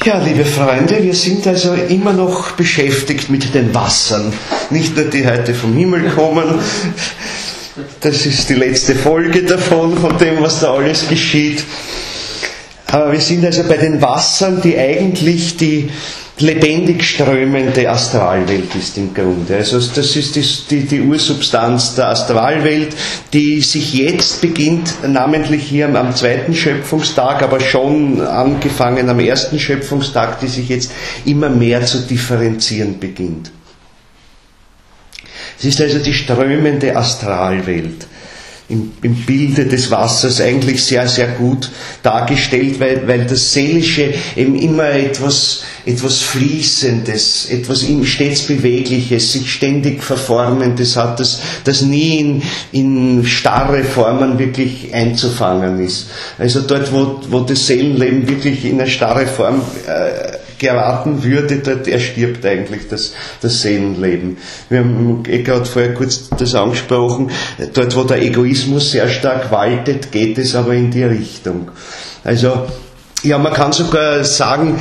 Ja, liebe Freunde, wir sind also immer noch beschäftigt mit den Wassern. Nicht nur die heute vom Himmel kommen, das ist die letzte Folge davon, von dem, was da alles geschieht. Aber wir sind also bei den Wassern, die eigentlich die lebendig strömende Astralwelt ist im Grunde. Also das ist die Ursubstanz der Astralwelt, die sich jetzt beginnt, namentlich hier am zweiten Schöpfungstag, aber schon angefangen am ersten Schöpfungstag, die sich jetzt immer mehr zu differenzieren beginnt. Es ist also die strömende Astralwelt. Im Bilde des Wassers eigentlich sehr, sehr gut dargestellt, weil das Seelische eben immer etwas Fließendes, etwas stets Bewegliches, sich ständig Verformendes hat, das nie in starre Formen wirklich einzufangen ist. Also dort, wo das Seelenleben wirklich in eine starre Form geraten würde, dort erstirbt eigentlich das Seelenleben. Wir haben gerade vorher kurz das angesprochen, dort wo der Egoismus sehr stark waltet, geht es aber in die Richtung. Also, ja, man kann sogar sagen,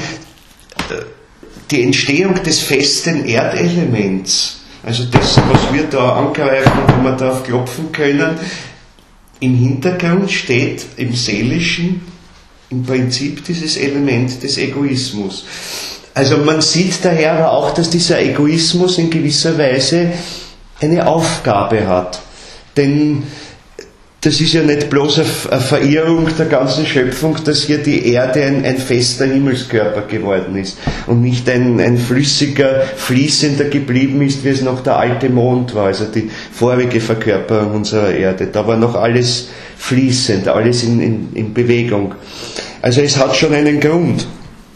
die Entstehung des festen Erdelements, also das, was wir da angreifen, wo wir darauf klopfen können, im Hintergrund steht im Seelischen im Prinzip dieses Element des Egoismus. Also man sieht daher aber auch, dass dieser Egoismus in gewisser Weise eine Aufgabe hat. Denn das ist ja nicht bloß eine Verirrung der ganzen Schöpfung, dass hier die Erde ein fester Himmelskörper geworden ist und nicht ein flüssiger, fließender geblieben ist, wie es noch der alte Mond war, also die vorige Verkörperung unserer Erde. Da war noch alles fließend, alles in Bewegung. Also es hat schon einen Grund.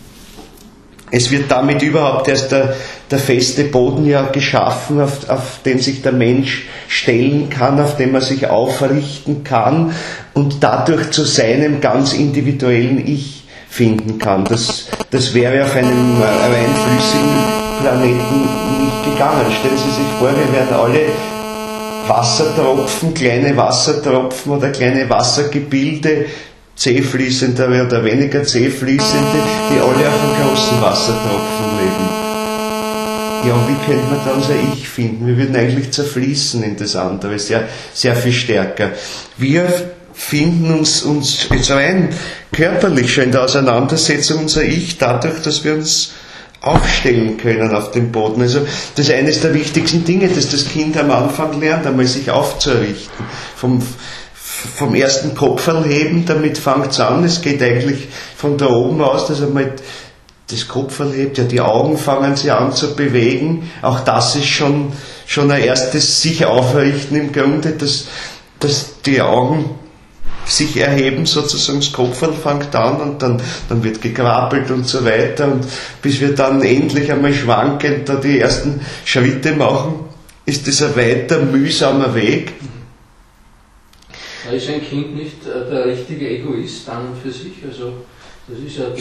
Es wird damit überhaupt erst der feste Boden ja geschaffen, auf den sich der Mensch stellen kann, auf dem er sich aufrichten kann und dadurch zu seinem ganz individuellen Ich finden kann. Das wäre auf einem rein flüssigen Planeten nicht gegangen. Stellen Sie sich vor, wir wären alle Wassertropfen, kleine Wassertropfen oder kleine Wassergebilde, zähfließende oder weniger zähfließende, die alle auf einem großen Wassertropfen leben. Ja, und wie könnte man da unser Ich finden? Wir würden eigentlich zerfließen in das andere, sehr, sehr viel stärker. Wir finden uns jetzt rein körperlich schon in der Auseinandersetzung unser Ich dadurch, dass wir uns aufstellen können auf dem Boden. Also das ist eines der wichtigsten Dinge, dass das Kind am Anfang lernt, einmal sich aufzurichten. Vom ersten Kopferl heben, damit fängt es an. Es geht eigentlich von da oben aus, dass einmal das Kopferl hebt, ja, die Augen fangen sich an zu bewegen. Auch das ist schon ein erstes sich aufrichten im Grunde, dass die Augen sich erheben, sozusagen das Kopferl fängt an und dann wird gekrabbelt und so weiter und bis wir dann endlich einmal schwankend da die ersten Schritte machen, ist das ein weiter mühsamer Weg. Ist ein Kind nicht der richtige Egoist an und für sich? Also, das ist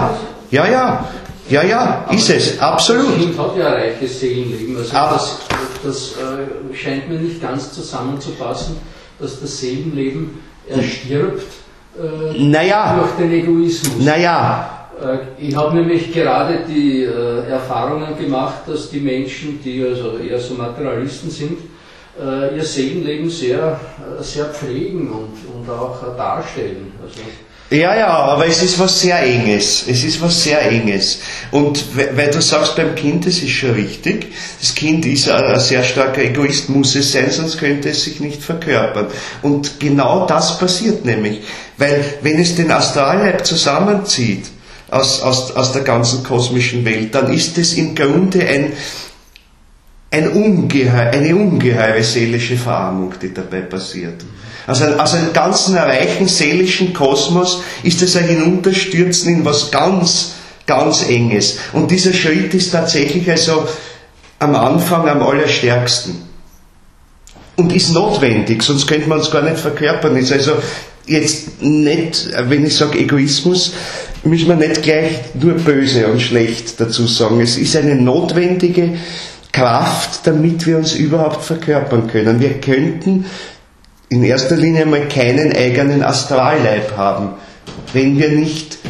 ja ist es, absolut. Das Kind hat ja ein reiches Seelenleben. Also das scheint mir nicht ganz zusammenzupassen, dass das Seelenleben erstirbt durch den Egoismus. Ich habe nämlich gerade die Erfahrungen gemacht, dass die Menschen, die also eher so Materialisten sind, ihr Seelenleben sehr, sehr pflegen und auch darstellen. Also ja, aber es ist was sehr Enges. Und weil du sagst, beim Kind, das ist schon richtig, das Kind ist ein sehr starker Egoist, muss es sein, sonst könnte es sich nicht verkörpern. Und genau das passiert nämlich. Weil wenn es den Astralleib zusammenzieht aus der ganzen kosmischen Welt, dann ist es im Grunde eine ungeheure seelische Verarmung, die dabei passiert. Also aus einem ganzen reichen seelischen Kosmos ist es ein Hinunterstürzen in was ganz, ganz Enges. Und dieser Schritt ist tatsächlich also am Anfang am allerstärksten. Und ist notwendig, sonst könnte man es gar nicht verkörpern. Ist also jetzt nicht, wenn ich sage Egoismus, müssen wir nicht gleich nur böse und schlecht dazu sagen. Es ist eine notwendige Kraft, damit wir uns überhaupt verkörpern können. Wir könnten in erster Linie mal keinen eigenen Astralleib haben, wenn wir nicht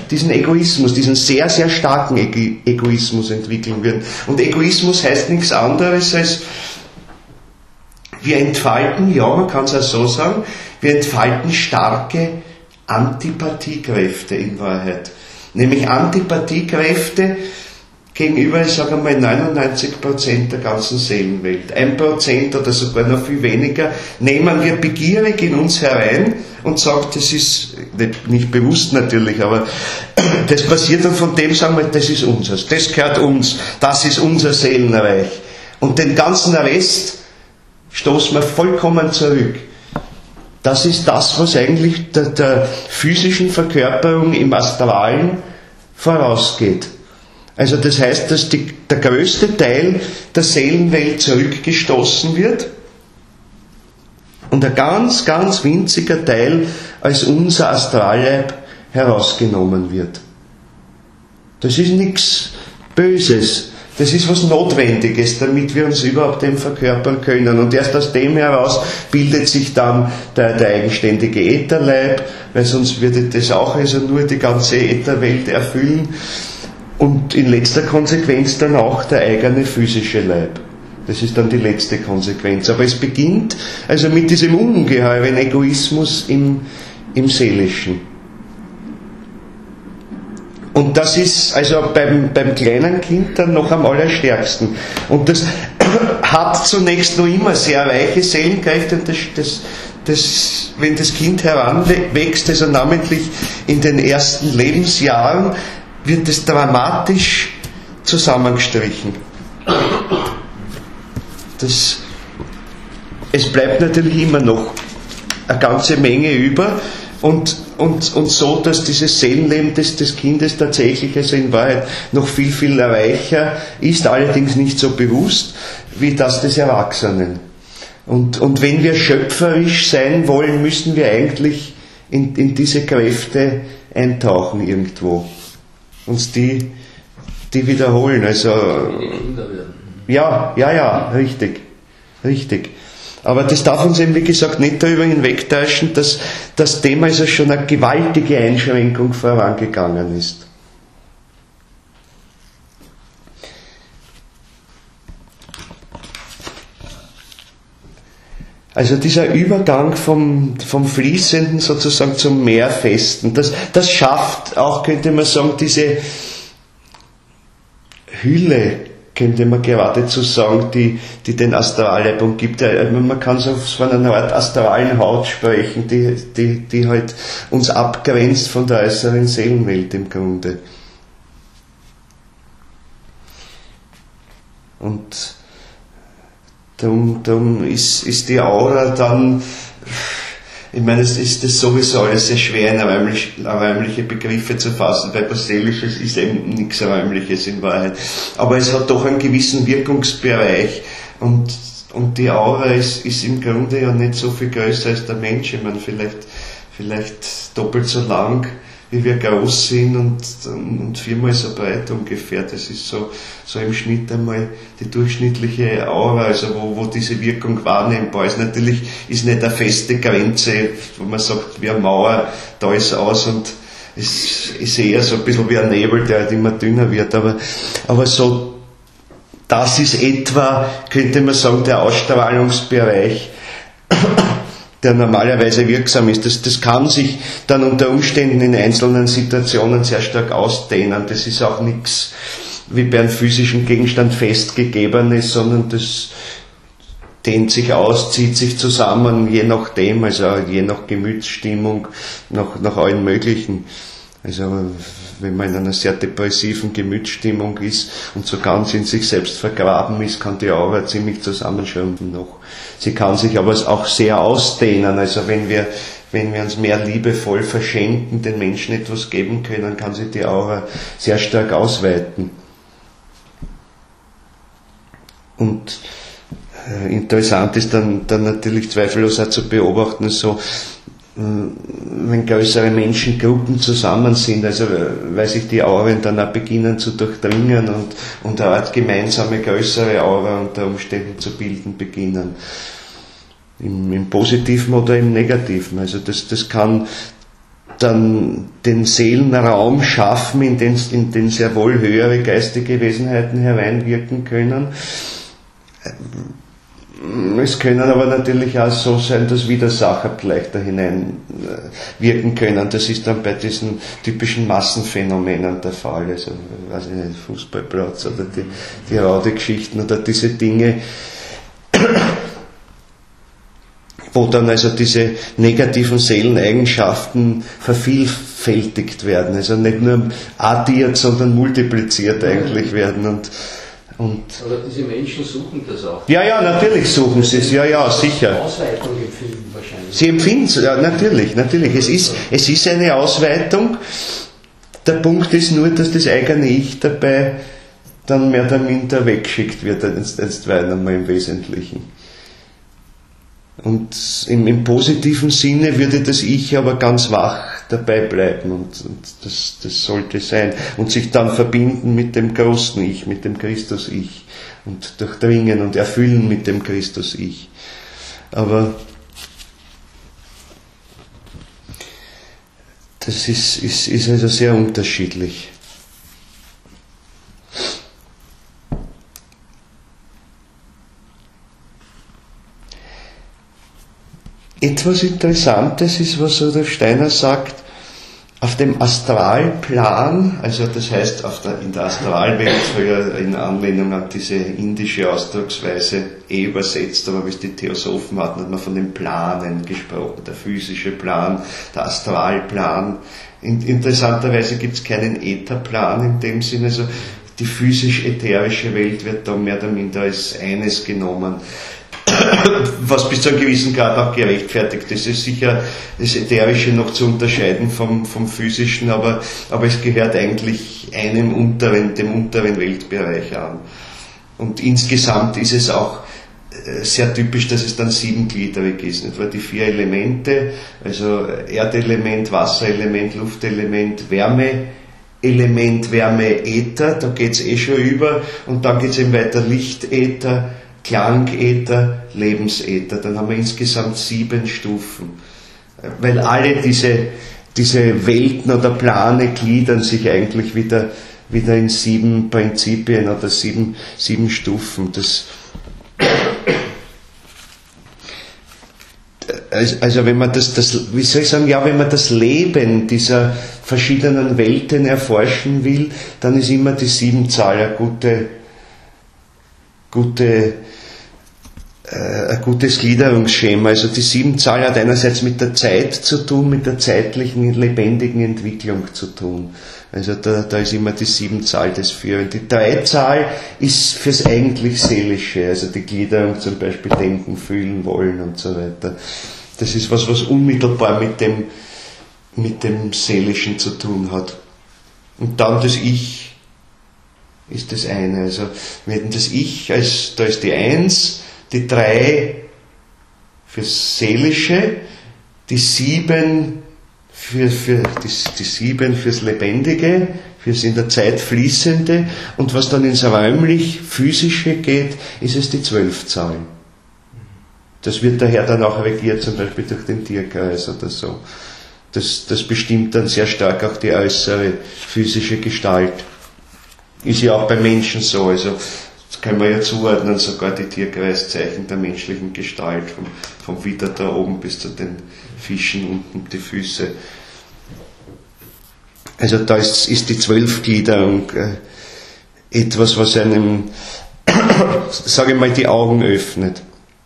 diesen Egoismus, diesen sehr, sehr starken Egoismus entwickeln würden. Und Egoismus heißt nichts anderes als, wir entfalten, ja, man kann es auch so sagen, wir entfalten starke Antipathiekräfte in Wahrheit. Nämlich Antipathiekräfte gegenüber, ich sage einmal, 99% der ganzen Seelenwelt. 1% oder sogar noch viel weniger nehmen wir begierig in uns herein und sagen, das ist, nicht bewusst natürlich, aber das passiert dann von dem, sagen wir, das ist unseres, das gehört uns, das ist unser Seelenreich. Und den ganzen Rest stoßen wir vollkommen zurück. Das ist das, was eigentlich der physischen Verkörperung im Astralen vorausgeht. Also das heißt, dass der größte Teil der Seelenwelt zurückgestoßen wird und ein ganz, ganz winziger Teil als unser Astralleib herausgenommen wird. Das ist nichts Böses. Das ist was Notwendiges, damit wir uns überhaupt dem verkörpern können. Und erst aus dem heraus bildet sich dann der eigenständige Ätherleib, weil sonst würde das auch also nur die ganze Ätherwelt erfüllen. Und in letzter Konsequenz dann auch der eigene physische Leib. Das ist dann die letzte Konsequenz. Aber es beginnt also mit diesem ungeheuren Egoismus im Seelischen. Und das ist also beim kleinen Kind dann noch am allerstärksten. Und das hat zunächst noch immer sehr weiche Seelenkräfte. Und wenn das Kind heranwächst, also namentlich in den ersten Lebensjahren, wird es dramatisch zusammengestrichen. Es bleibt natürlich immer noch eine ganze Menge über und so, dass dieses Seelenleben des Kindes tatsächlich also in Wahrheit noch viel, viel reicher ist, allerdings nicht so bewusst wie das des Erwachsenen. Und wenn wir schöpferisch sein wollen, müssen wir eigentlich in diese Kräfte eintauchen irgendwo. Uns die wiederholen, also ja, richtig. Aber das darf uns eben, wie gesagt, nicht darüber hinwegtäuschen, dass das Thema also schon eine gewaltige Einschränkung vorangegangen ist. Also dieser Übergang vom Fließenden sozusagen zum Mehrfesten, das schafft auch, könnte man sagen, diese Hülle, könnte man geradezu sagen, die den Astralleib umgibt. Man kann so von einer Art astralen Haut sprechen, die halt uns abgrenzt von der äußeren Seelenwelt im Grunde. Und darum ist die Aura dann, ich meine, es ist das sowieso alles sehr schwer in räumliche Begriffe zu fassen, weil was Seelisches ist eben nichts Räumliches in Wahrheit. Aber es hat doch einen gewissen Wirkungsbereich und die Aura ist im Grunde ja nicht so viel größer als der Mensch. Ich meine, vielleicht doppelt so lang, wie wir groß sind und viermal so breit ungefähr. Das ist so im Schnitt einmal die durchschnittliche Aura, also wo diese Wirkung wahrnehmbar ist. Natürlich ist nicht eine feste Grenze, wo man sagt, wie eine Mauer, da ist aus und es ist eher so ein bisschen wie ein Nebel, der halt immer dünner wird. Aber so, das ist etwa, könnte man sagen, der Ausstrahlungsbereich, der normalerweise wirksam ist. Das kann sich dann unter Umständen in einzelnen Situationen sehr stark ausdehnen. Das ist auch nichts wie bei einem physischen Gegenstand festgegebenes, sondern das dehnt sich aus, zieht sich zusammen, je nachdem, also je nach Gemütsstimmung, nach allen möglichen. Also wenn man in einer sehr depressiven Gemütsstimmung ist und so ganz in sich selbst vergraben ist, kann die Aura ziemlich zusammenschrumpfen noch. Sie kann sich aber auch sehr ausdehnen. Also wenn wir uns mehr liebevoll verschenken, den Menschen etwas geben können, kann sich die Aura sehr stark ausweiten. Und interessant ist dann natürlich zweifellos auch zu beobachten, so wenn größere Menschengruppen zusammen sind, also weil sich die Auren dann auch beginnen zu durchdringen und eine Art gemeinsame größere Aura unter Umständen zu bilden beginnen. Im Positiven oder im Negativen. Also das kann dann den Seelen Raum schaffen, in den sehr wohl höhere geistige Wesenheiten hereinwirken können. Es können aber natürlich auch so sein, dass Widersacher vielleicht da hineinwirken können. Das ist dann bei diesen typischen Massenphänomenen der Fall. Also, weiß ich nicht, Fußballplatz oder die Raude-Geschichten oder diese Dinge, wo dann also diese negativen Seeleneigenschaften vervielfältigt werden. Also nicht nur addiert, sondern multipliziert eigentlich werden. Aber diese Menschen suchen das auch. Ja, natürlich suchen sie es, ja, sicher. Ausweitung empfinden wahrscheinlich. Sie empfinden es, ja, natürlich. Es ist eine Ausweitung. Der Punkt ist nur, dass das eigene Ich dabei dann mehr oder minder weggeschickt wird, einstweilen einmal im Wesentlichen. Und im positiven Sinne würde das Ich aber ganz wach dabei bleiben und das sollte sein und sich dann verbinden mit dem großen Ich, mit dem Christus-Ich und durchdringen und erfüllen mit dem Christus-Ich. Aber das ist also sehr unterschiedlich. Etwas Interessantes ist, was Rudolf Steiner sagt, auf dem Astralplan, also das heißt in der Astralwelt, früher in Anlehnung an diese indische Ausdrucksweise übersetzt, aber wie es die Theosophen hatten, hat man von den Planen gesprochen, der physische Plan, der Astralplan. Interessanterweise gibt es keinen Ätherplan in dem Sinne, also die physisch-ätherische Welt wird da mehr oder minder als eines genommen, was bis zu einem gewissen Grad auch gerechtfertigt ist. Es ist sicher das Ätherische noch zu unterscheiden vom Physischen, aber es gehört eigentlich dem unteren Weltbereich an. Und insgesamt ist es auch sehr typisch, dass es dann 7gliedrig ist. Etwa die 4 Elemente, also Erdelement, Wasserelement, Luftelement, Wärmeelement, Wärme, Äther, da geht es schon über und dann geht es eben weiter Lichtäther, Klangäther, Lebensäther. Dann haben wir insgesamt 7 Stufen. Weil alle diese Welten oder Plane gliedern sich eigentlich wieder in 7 Prinzipien oder 7 Stufen. Also wenn man wenn man das Leben dieser verschiedenen Welten erforschen will, dann ist immer die 7-Zahl ein gutes Gliederungsschema. Also die 7-Zahl hat einerseits mit der Zeit zu tun, mit der zeitlichen, lebendigen Entwicklung zu tun. Also da ist immer die 7-Zahl das Führende. Die 3-Zahl ist fürs eigentlich Seelische, also die Gliederung zum Beispiel denken, fühlen, wollen und so weiter. Das ist was unmittelbar mit dem Seelischen zu tun hat. Und dann das Ich ist das eine. Also wir hätten das Ich, da ist die 1, die 3 fürs Seelische, die 7 fürs Lebendige, fürs in der Zeit Fließende, und was dann ins räumlich-physische geht, ist es die 12-Zahl. Das wird daher dann auch regiert, zum Beispiel durch den Tierkreis oder so. Das bestimmt dann sehr stark auch die äußere physische Gestalt. Ist ja auch bei Menschen so, also das können wir ja zuordnen, sogar die Tierkreiszeichen der menschlichen Gestalt, vom Widder da oben bis zu den Fischen unten, die Füße. Also da ist die 12-Gliederung etwas, was einem, sage ich mal, die Augen öffnet.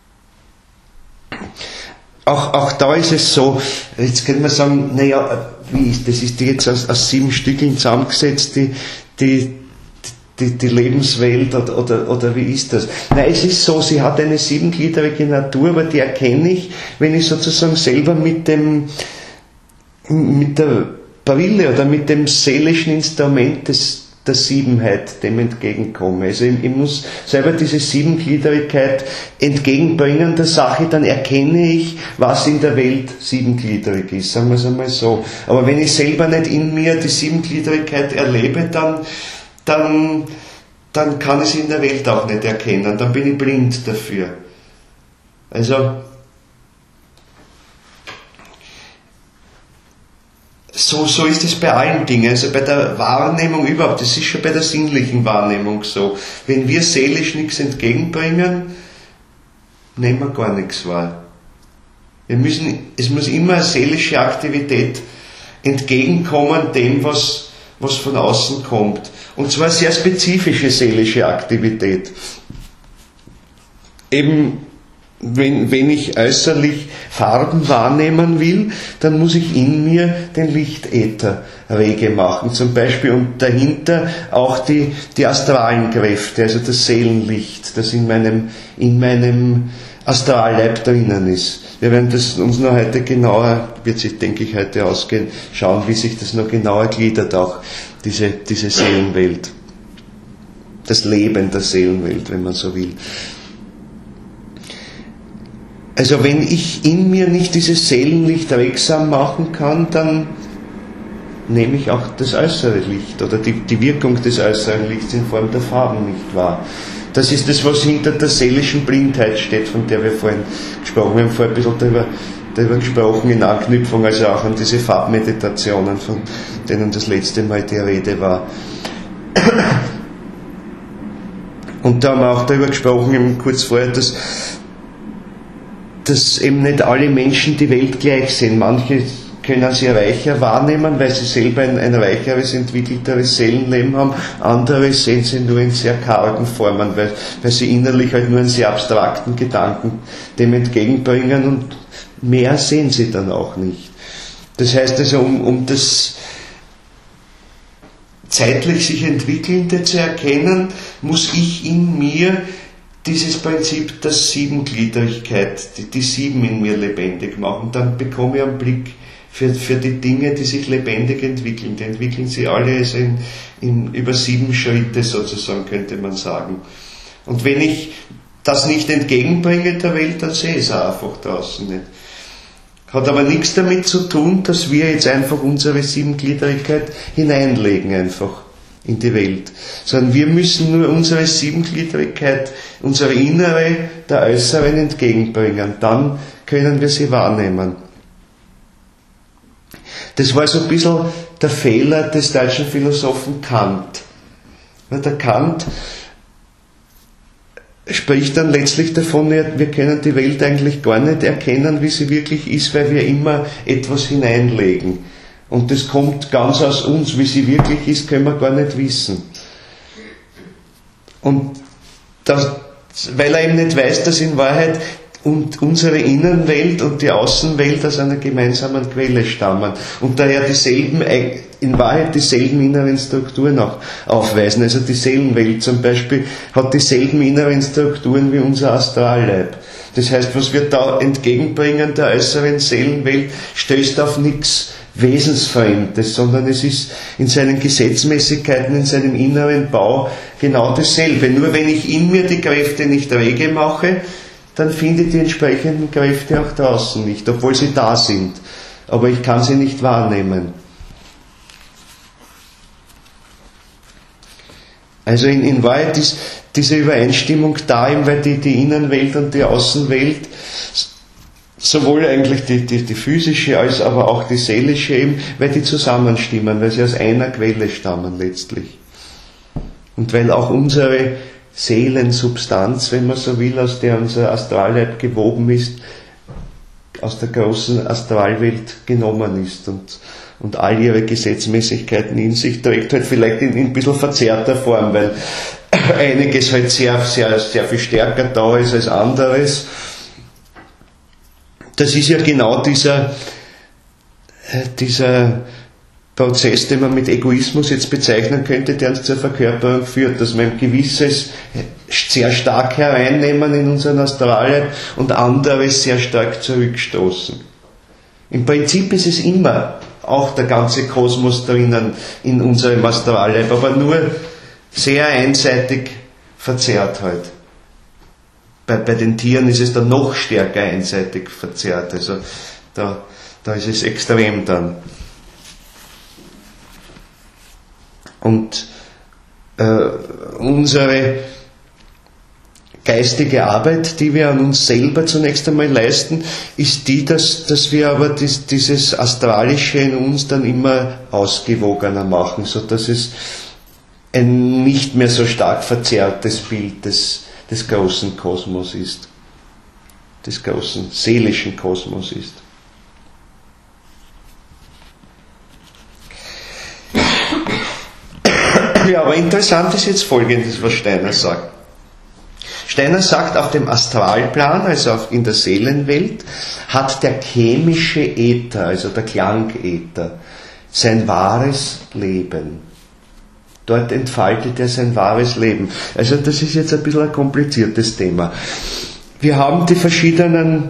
Auch da ist es so, jetzt könnte man sagen, naja, wie ist das? Ist die jetzt aus 7 Stückeln zusammengesetzt, die Lebenswelt, oder wie ist das? Nein, es ist so, sie hat eine 7gliedrige Natur, aber die erkenne ich, wenn ich sozusagen selber mit der Brille oder mit dem seelischen Instrument der Siebenheit dem entgegenkomme. Also ich muss selber diese 7gliedrigkeit entgegenbringen der Sache, dann erkenne ich, was in der Welt 7gliedrig ist, sagen wir es einmal so. Aber wenn ich selber nicht in mir die 7gliedrigkeit erlebe, dann kann ich es in der Welt auch nicht erkennen, dann bin ich blind dafür. Also so ist es bei allen Dingen, also bei der Wahrnehmung überhaupt, das ist schon bei der sinnlichen Wahrnehmung so. Wenn wir seelisch nichts entgegenbringen, nehmen wir gar nichts wahr. Es muss immer eine seelische Aktivität entgegenkommen dem, was von außen kommt. Und zwar eine sehr spezifische seelische Aktivität. Eben, wenn ich äußerlich Farben wahrnehmen will, dann muss ich in mir den Lichtäther rege machen. Zum Beispiel und dahinter auch die astralen Kräfte, also das Seelenlicht, das in meinem Astralleib drinnen ist. Wir werden das uns noch heute genauer, wird sich, denke ich, heute ausgehen, schauen, wie sich das noch genauer gliedert, auch diese Seelenwelt. Das Leben der Seelenwelt, wenn man so will. Also wenn ich in mir nicht dieses Seelenlicht wirksam machen kann, dann nehme ich auch das äußere Licht oder die Wirkung des äußeren Lichts in Form der Farben nicht wahr. Das ist das, was hinter der seelischen Blindheit steht, von der wir vorhin gesprochen haben. Wir haben vorhin ein bisschen darüber gesprochen, in Anknüpfung also auch an diese Farbmeditationen, von denen das letzte Mal die Rede war. Und da haben wir auch darüber gesprochen, eben kurz vorher, dass eben nicht alle Menschen die Welt gleich sehen. Manche können sie reicher wahrnehmen, weil sie selber ein reicheres, entwickelteres Seelenleben haben. Andere sehen sie nur in sehr kargen Formen, weil sie innerlich halt nur einen sehr abstrakten Gedanken dem entgegenbringen und mehr sehen sie dann auch nicht. Das heißt also, um das zeitlich sich Entwickelnde zu erkennen, muss ich in mir dieses Prinzip der Siebengliedrigkeit, die Sieben in mir lebendig machen. Dann bekomme ich einen Blick für die Dinge, die sich lebendig entwickeln. Die entwickeln sie alle also über 7 Schritte sozusagen, könnte man sagen. Und wenn ich das nicht entgegenbringe der Welt, dann sehe ich es auch einfach draußen nicht. Hat aber nichts damit zu tun, dass wir jetzt einfach unsere Siebengliedrigkeit hineinlegen einfach in die Welt. Sondern wir müssen nur unsere Siebengliedrigkeit, unsere innere, der äußeren entgegenbringen. Dann können wir sie wahrnehmen. Das war so ein bisschen der Fehler des deutschen Philosophen Kant. Der Kant spricht dann letztlich davon, wir können die Welt eigentlich gar nicht erkennen, wie sie wirklich ist, weil wir immer etwas hineinlegen. Und das kommt ganz aus uns, wie sie wirklich ist, können wir gar nicht wissen. Und weil er eben nicht weiß, dass in Wahrheit und unsere Innenwelt und die Außenwelt aus einer gemeinsamen Quelle stammen und daher in Wahrheit dieselben inneren Strukturen auch aufweisen. Also die Seelenwelt zum Beispiel hat dieselben inneren Strukturen wie unser Astralleib. Das heißt, was wir da entgegenbringen der äußeren Seelenwelt, stößt auf nichts Wesensfremdes, sondern es ist in seinen Gesetzmäßigkeiten, in seinem inneren Bau genau dasselbe. Nur wenn ich in mir die Kräfte nicht rege mache, dann finde ich die entsprechenden Kräfte auch draußen nicht, obwohl sie da sind. Aber ich kann sie nicht wahrnehmen. Also in Wahrheit ist diese Übereinstimmung da, eben weil die Innenwelt und die Außenwelt, sowohl eigentlich die physische als aber auch die seelische eben, weil die zusammenstimmen, weil sie aus einer Quelle stammen letztlich. Und weil auch unsere Seelensubstanz, wenn man so will, aus der unser Astralleib gewoben ist, aus der großen Astralwelt genommen ist und all ihre Gesetzmäßigkeiten in sich trägt, halt vielleicht in ein bisschen verzerrter Form, weil einiges halt sehr, sehr, sehr viel stärker da ist als anderes. Das ist ja genau dieser Prozess, den man mit Egoismus jetzt bezeichnen könnte, der uns zur Verkörperung führt, dass wir ein gewisses sehr stark hereinnehmen in unseren Astralleib und anderes sehr stark zurückstoßen. Im Prinzip ist es immer auch der ganze Kosmos drinnen in unserem Astralleib, aber nur sehr einseitig verzerrt halt. Bei den Tieren ist es dann noch stärker einseitig verzerrt, also da ist es extrem dann. Und unsere geistige Arbeit, die wir an uns selber zunächst einmal leisten, ist die, dass wir aber dieses Astralische in uns dann immer ausgewogener machen, sodass es ein nicht mehr so stark verzerrtes Bild des großen Kosmos ist, des großen seelischen Kosmos ist. Ja, aber interessant ist jetzt Folgendes, was Steiner sagt. Steiner sagt, auf dem Astralplan, also in der Seelenwelt, hat der chemische Äther, also der Klangäther, sein wahres Leben. Dort entfaltet er sein wahres Leben. Also das ist jetzt ein bisschen ein kompliziertes Thema. Wir haben die verschiedenen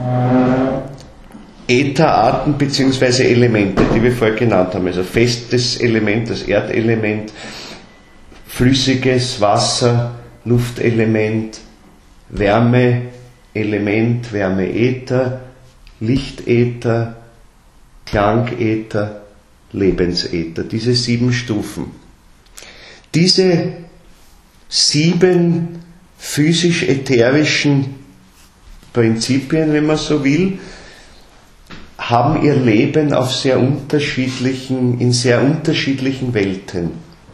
Ätherarten bzw. Elemente, die wir vorher genannt haben. Also festes Element, das Erdelement, flüssiges Wasser, Luftelement, Wärmeelement, Wärmeäther, Lichtäther, Klangäther, Lebensäther. Diese 7 Stufen. Diese 7 physisch-ätherischen Prinzipien, wenn man so will, haben ihr Leben in sehr unterschiedlichen Welten.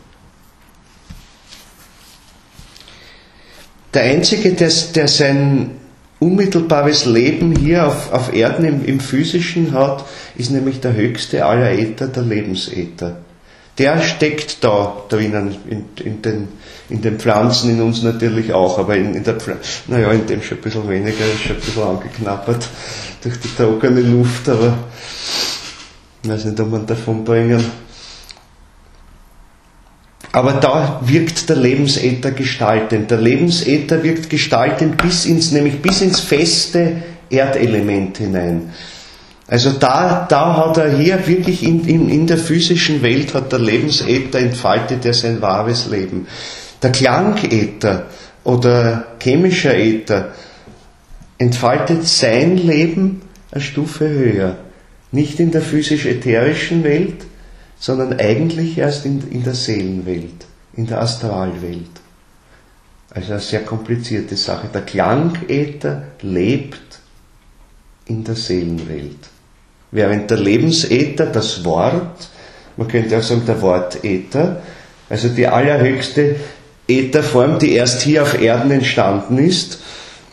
Der Einzige, der sein unmittelbares Leben hier auf Erden im Physischen hat, ist nämlich der höchste aller Äther, der Lebensäther. Der steckt da drinnen, in den Pflanzen, in uns natürlich auch, aber in dem schon ein bisschen weniger, ist schon ein bisschen angeknabbert durch die trockene Luft, aber ich weiß nicht, ob man davon bringen. Aber da wirkt der Lebensäther gestaltend. Der Lebensäther wirkt gestaltend bis ins feste Erdelement hinein. Also da hat er hier wirklich in der physischen Welt hat der Lebensäther entfaltet er sein wahres Leben. Der Klangäther oder chemischer Äther entfaltet sein Leben eine Stufe höher. Nicht in der physisch-ätherischen Welt, sondern eigentlich erst in der Seelenwelt, in der Astralwelt. Also eine sehr komplizierte Sache. Der Klangäther lebt in der Seelenwelt. Während der Lebensäther, das Wort, man könnte auch sagen der Wortäther, also die allerhöchste Ätherform, die erst hier auf Erden entstanden ist,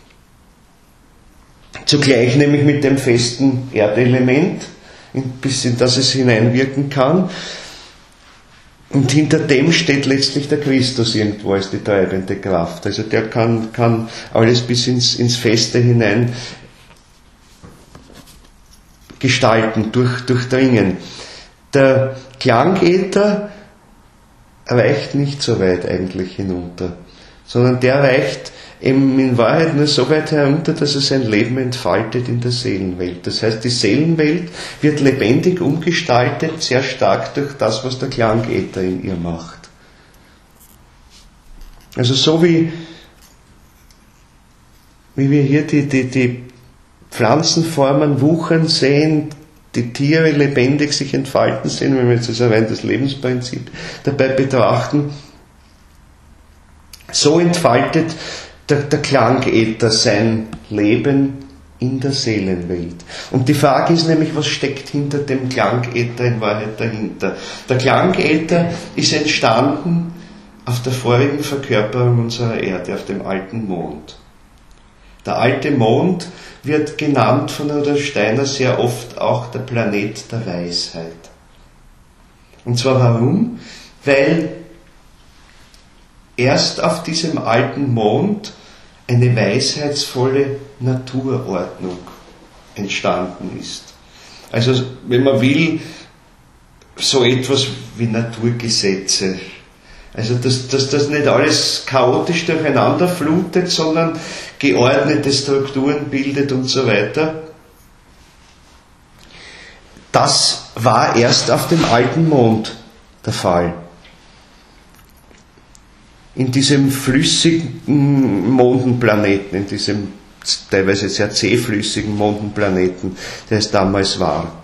zugleich nämlich mit dem festen Erdelement, bis in das es hineinwirken kann. Und hinter dem steht letztlich der Christus irgendwo als die treibende Kraft. Also der kann alles bis ins Feste hinein gestalten, durchdringen. Der Klangäther reicht nicht so weit eigentlich hinunter, sondern der reicht in Wahrheit nur so weit herunter, dass er sein Leben entfaltet in der Seelenwelt. Das heißt, die Seelenwelt wird lebendig umgestaltet, sehr stark durch das, was der Klangäther in ihr macht. Also so wie wir hier die Pflanzenformen wuchern sehen, die Tiere lebendig sich entfalten sehen, wenn wir jetzt also rein das Lebensprinzip dabei betrachten, so entfaltet der Klangäther sein Leben in der Seelenwelt. Und die Frage ist nämlich, was steckt hinter dem Klangäther in Wahrheit dahinter? Der Klangäther ist entstanden auf der vorigen Verkörperung unserer Erde, auf dem alten Mond. Der alte Mond wird genannt von Rudolf Steiner sehr oft auch der Planet der Weisheit. Und zwar warum? Weil erst auf diesem alten Mond eine weisheitsvolle Naturordnung entstanden ist. Also, wenn man will, so etwas wie Naturgesetze. Also, dass das nicht alles chaotisch durcheinander flutet, sondern geordnete Strukturen bildet und so weiter. Das war erst auf dem alten Mond der Fall. In diesem flüssigen Mondenplaneten, in diesem teilweise sehr zähflüssigen Mondenplaneten, der es damals war.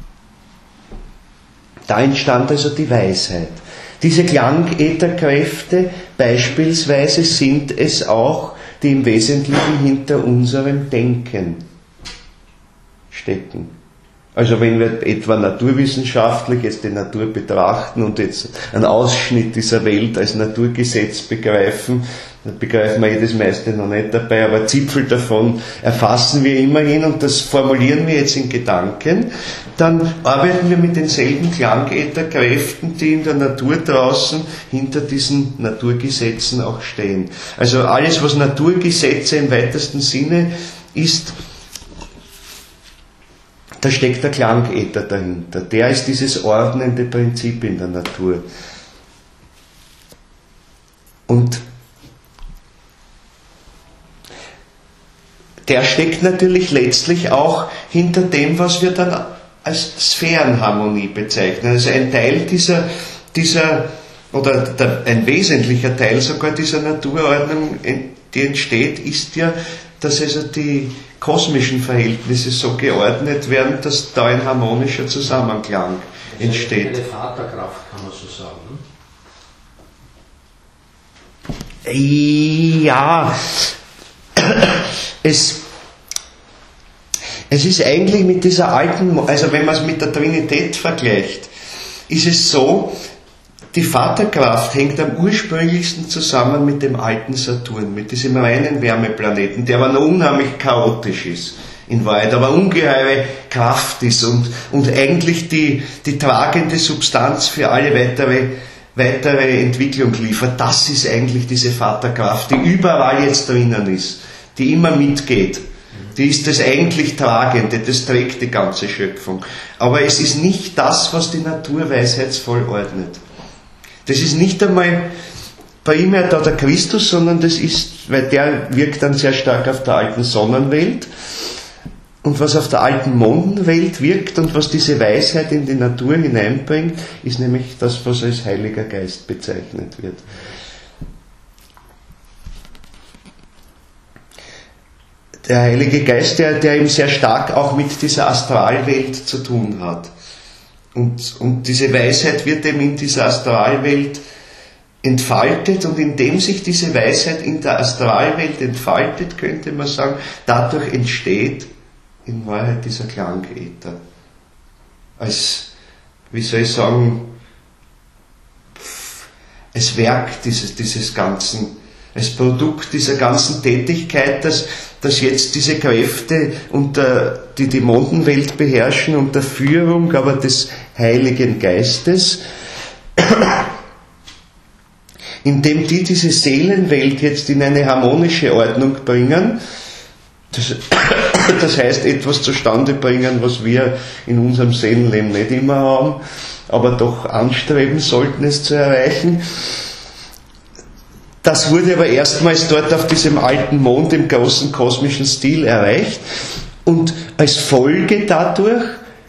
Da entstand also die Weisheit. Diese Klangätherkräfte beispielsweise sind es auch, die im Wesentlichen hinter unserem Denken stecken. Also wenn wir etwa naturwissenschaftlich jetzt die Natur betrachten und jetzt einen Ausschnitt dieser Welt als Naturgesetz begreifen, dann begreifen wir das meiste noch nicht dabei, aber Zipfel davon erfassen wir immerhin und das formulieren wir jetzt in Gedanken, dann arbeiten wir mit denselben Klangätherkräften, die in der Natur draußen hinter diesen Naturgesetzen auch stehen. Also alles, was Naturgesetze im weitesten Sinne ist, da steckt der Klangäther dahinter. Der ist dieses ordnende Prinzip in der Natur. Und der steckt natürlich letztlich auch hinter dem, was wir dann als Sphärenharmonie bezeichnen. Also ein Teil dieser oder ein wesentlicher Teil sogar dieser Naturordnung, die entsteht, ist ja, dass also die kosmischen Verhältnisse so geordnet werden, dass da ein harmonischer Zusammenklang entsteht. Eine Vaterkraft, kann man so sagen. Ja, es ist eigentlich mit dieser alten, also wenn man es mit der Trinität vergleicht, ist es so, die Vaterkraft hängt am ursprünglichsten zusammen mit dem alten Saturn, mit diesem reinen Wärmeplaneten, der aber noch unheimlich chaotisch ist in Wahrheit, aber ungeheure Kraft ist und eigentlich die tragende Substanz für alle weitere Entwicklung liefert. Das ist eigentlich diese Vaterkraft, die überall jetzt drinnen ist, die immer mitgeht. Die ist das eigentlich Tragende, das trägt die ganze Schöpfung. Aber es ist nicht das, was die Natur weisheitsvoll ordnet. Das ist nicht einmal primär da der Christus, sondern das ist, weil der wirkt dann sehr stark auf der alten Sonnenwelt und was auf der alten Mondenwelt wirkt und was diese Weisheit in die Natur hineinbringt, ist nämlich das, was als Heiliger Geist bezeichnet wird. Der Heilige Geist, der eben sehr stark auch mit dieser Astralwelt zu tun hat. Und diese Weisheit wird eben in dieser Astralwelt entfaltet und indem sich diese Weisheit in der Astralwelt entfaltet, könnte man sagen, dadurch entsteht in Wahrheit dieser Klangäther. Als, wie soll ich sagen, als Werk dieses Ganzen, als Produkt dieser ganzen Tätigkeit, dass jetzt diese Kräfte, die die Mondenwelt beherrschen, unter Führung aber des Heiligen Geistes, indem die diese Seelenwelt jetzt in eine harmonische Ordnung bringen, das heißt etwas zustande bringen, was wir in unserem Seelenleben nicht immer haben, aber doch anstreben sollten, es zu erreichen. Das wurde aber erstmals dort auf diesem alten Mond im großen kosmischen Stil erreicht und als Folge dadurch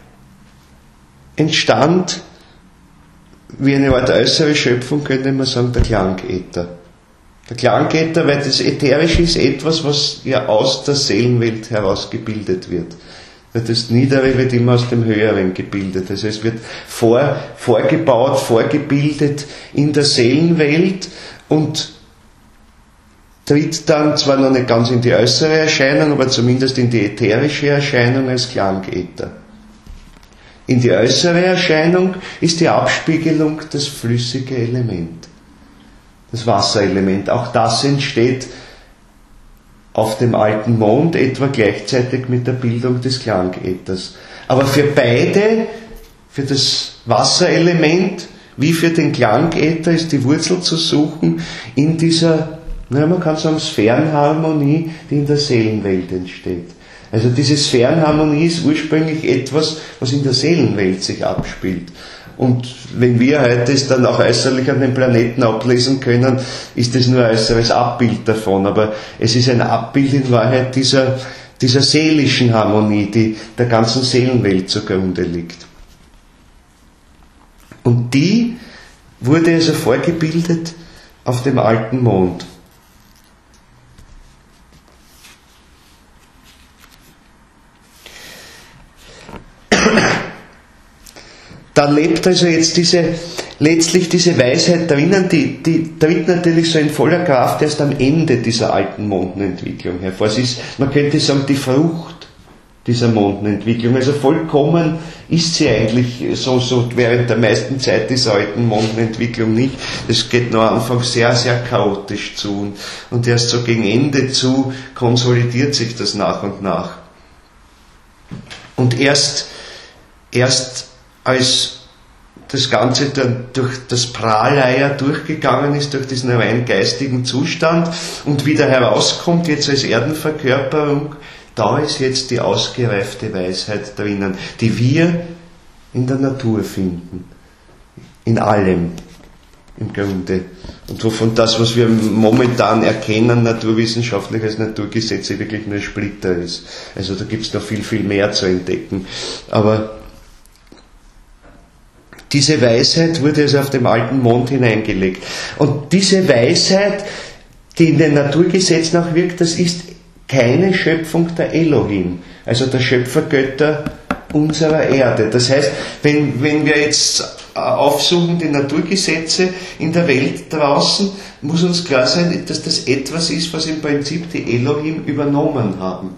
entstand, wie eine Art äußere Schöpfung, könnte man sagen, der Klangäther. Der Klangäther, weil das Ätherische ist etwas, was ja aus der Seelenwelt heraus gebildet wird. Das Niedere wird immer aus dem Höheren gebildet. Also es wird vorgebaut, vorgebildet in der Seelenwelt und tritt dann zwar noch nicht ganz in die äußere Erscheinung, aber zumindest in die ätherische Erscheinung als Klangäther. In die äußere Erscheinung ist die Abspiegelung das flüssige Element, das Wasserelement. Auch das entsteht auf dem alten Mond etwa gleichzeitig mit der Bildung des Klangäthers. Aber für beide, für das Wasserelement wie für den Klangäther, ist die Wurzel zu suchen in dieser, man kann sagen, Sphärenharmonie, die in der Seelenwelt entsteht. Also diese Sphärenharmonie ist ursprünglich etwas, was in der Seelenwelt sich abspielt. Und wenn wir heute es dann auch äußerlich an den Planeten ablesen können, ist es nur ein äußeres Abbild davon. Aber es ist ein Abbild in Wahrheit dieser seelischen Harmonie, die der ganzen Seelenwelt zugrunde liegt. Und die wurde also vorgebildet auf dem alten Mond. Da lebt letztlich diese Weisheit drinnen, die tritt natürlich so in voller Kraft erst am Ende dieser alten Mondenentwicklung hervor. Es ist, man könnte sagen, die Frucht dieser Mondenentwicklung. Also vollkommen ist sie eigentlich so während der meisten Zeit dieser alten Mondenentwicklung nicht. Es geht noch am Anfang sehr, sehr chaotisch zu und erst so gegen Ende zu konsolidiert sich das nach und nach. Und erst als das Ganze dann durch das Praleier durchgegangen ist, durch diesen rein geistigen Zustand und wieder herauskommt, jetzt als Erdenverkörperung, da ist jetzt die ausgereifte Weisheit drinnen, die wir in der Natur finden. In allem, im Grunde. Und wovon das, was wir momentan erkennen, naturwissenschaftlich als Naturgesetze, wirklich nur ein Splitter ist. Also da gibt es noch viel, viel mehr zu entdecken. Aber diese Weisheit wurde also auf dem alten Mond hineingelegt. Und diese Weisheit, die in den Naturgesetzen auch wirkt, das ist keine Schöpfung der Elohim, also der Schöpfergötter unserer Erde. Das heißt, wenn wir jetzt aufsuchen die Naturgesetze in der Welt draußen, muss uns klar sein, dass das etwas ist, was im Prinzip die Elohim übernommen haben.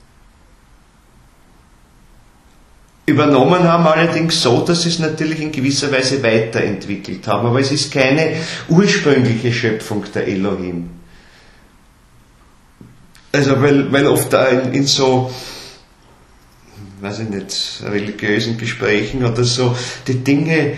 Übernommen haben allerdings so, dass sie es natürlich in gewisser Weise weiterentwickelt haben, aber es ist keine ursprüngliche Schöpfung der Elohim. Also weil oft in so, weiß ich nicht, religiösen Gesprächen oder so, die Dinge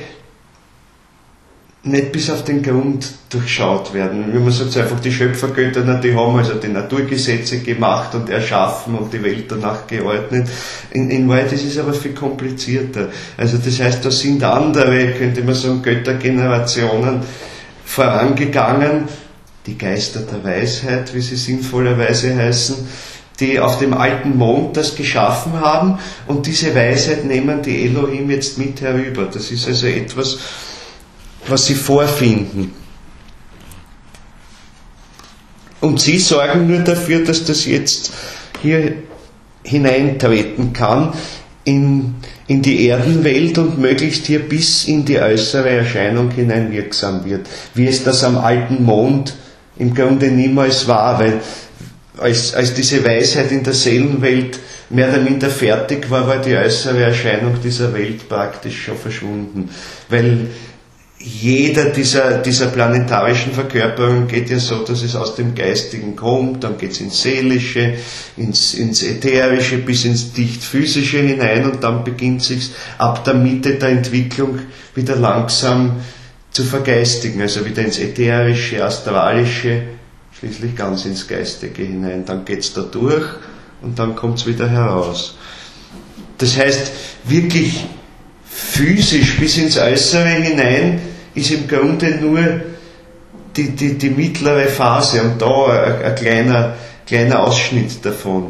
nicht bis auf den Grund durchschaut werden. Wenn man sagt, einfach die Schöpfergötter, die haben also die Naturgesetze gemacht und erschaffen und die Welt danach geordnet. In Wahrheit ist es aber viel komplizierter. Also das heißt, da sind andere, könnte man sagen, Göttergenerationen vorangegangen, die Geister der Weisheit, wie sie sinnvollerweise heißen, die auf dem alten Mond das geschaffen haben und diese Weisheit nehmen die Elohim jetzt mit herüber. Das ist also etwas, was sie vorfinden. Und sie sorgen nur dafür, dass das jetzt hier hineintreten kann in die Erdenwelt und möglichst hier bis in die äußere Erscheinung hinein wirksam wird, wie es das am alten Mond im Grunde niemals war, weil als diese Weisheit in der Seelenwelt mehr oder minder fertig war, war die äußere Erscheinung dieser Welt praktisch schon verschwunden. Weil jeder dieser planetarischen Verkörperungen geht ja so, dass es aus dem Geistigen kommt, dann geht es ins Seelische, ins Ätherische, bis ins Dicht-Physische hinein und dann beginnt es sich ab der Mitte der Entwicklung wieder langsam zu vergeistigen, also wieder ins Ätherische, Astralische, schließlich ganz ins Geistige hinein. Dann geht es da durch und dann kommt es wieder heraus. Das heißt, wirklich physisch bis ins Äußere hinein ist im Grunde nur die mittlere Phase und da ein kleiner Ausschnitt davon.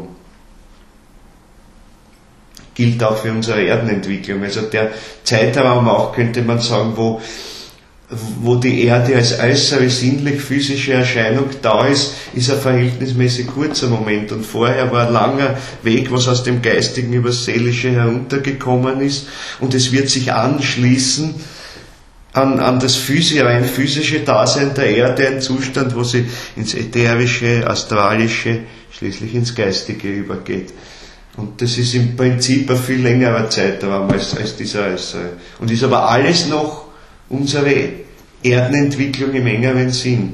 Gilt auch für unsere Erdenentwicklung. Also der Zeitraum auch, könnte man sagen, wo die Erde als äußere sinnlich-physische Erscheinung da ist ein verhältnismäßig kurzer Moment. Und vorher war ein langer Weg, was aus dem Geistigen übers Seelische heruntergekommen ist. Und es wird sich anschließen an das rein physische Dasein der Erde, ein Zustand, wo sie ins Ätherische, Astralische, schließlich ins Geistige übergeht. Und das ist im Prinzip ein viel längerer Zeitraum als dieser äußere. Und ist aber alles noch unsere Erdenentwicklung im engeren Sinn.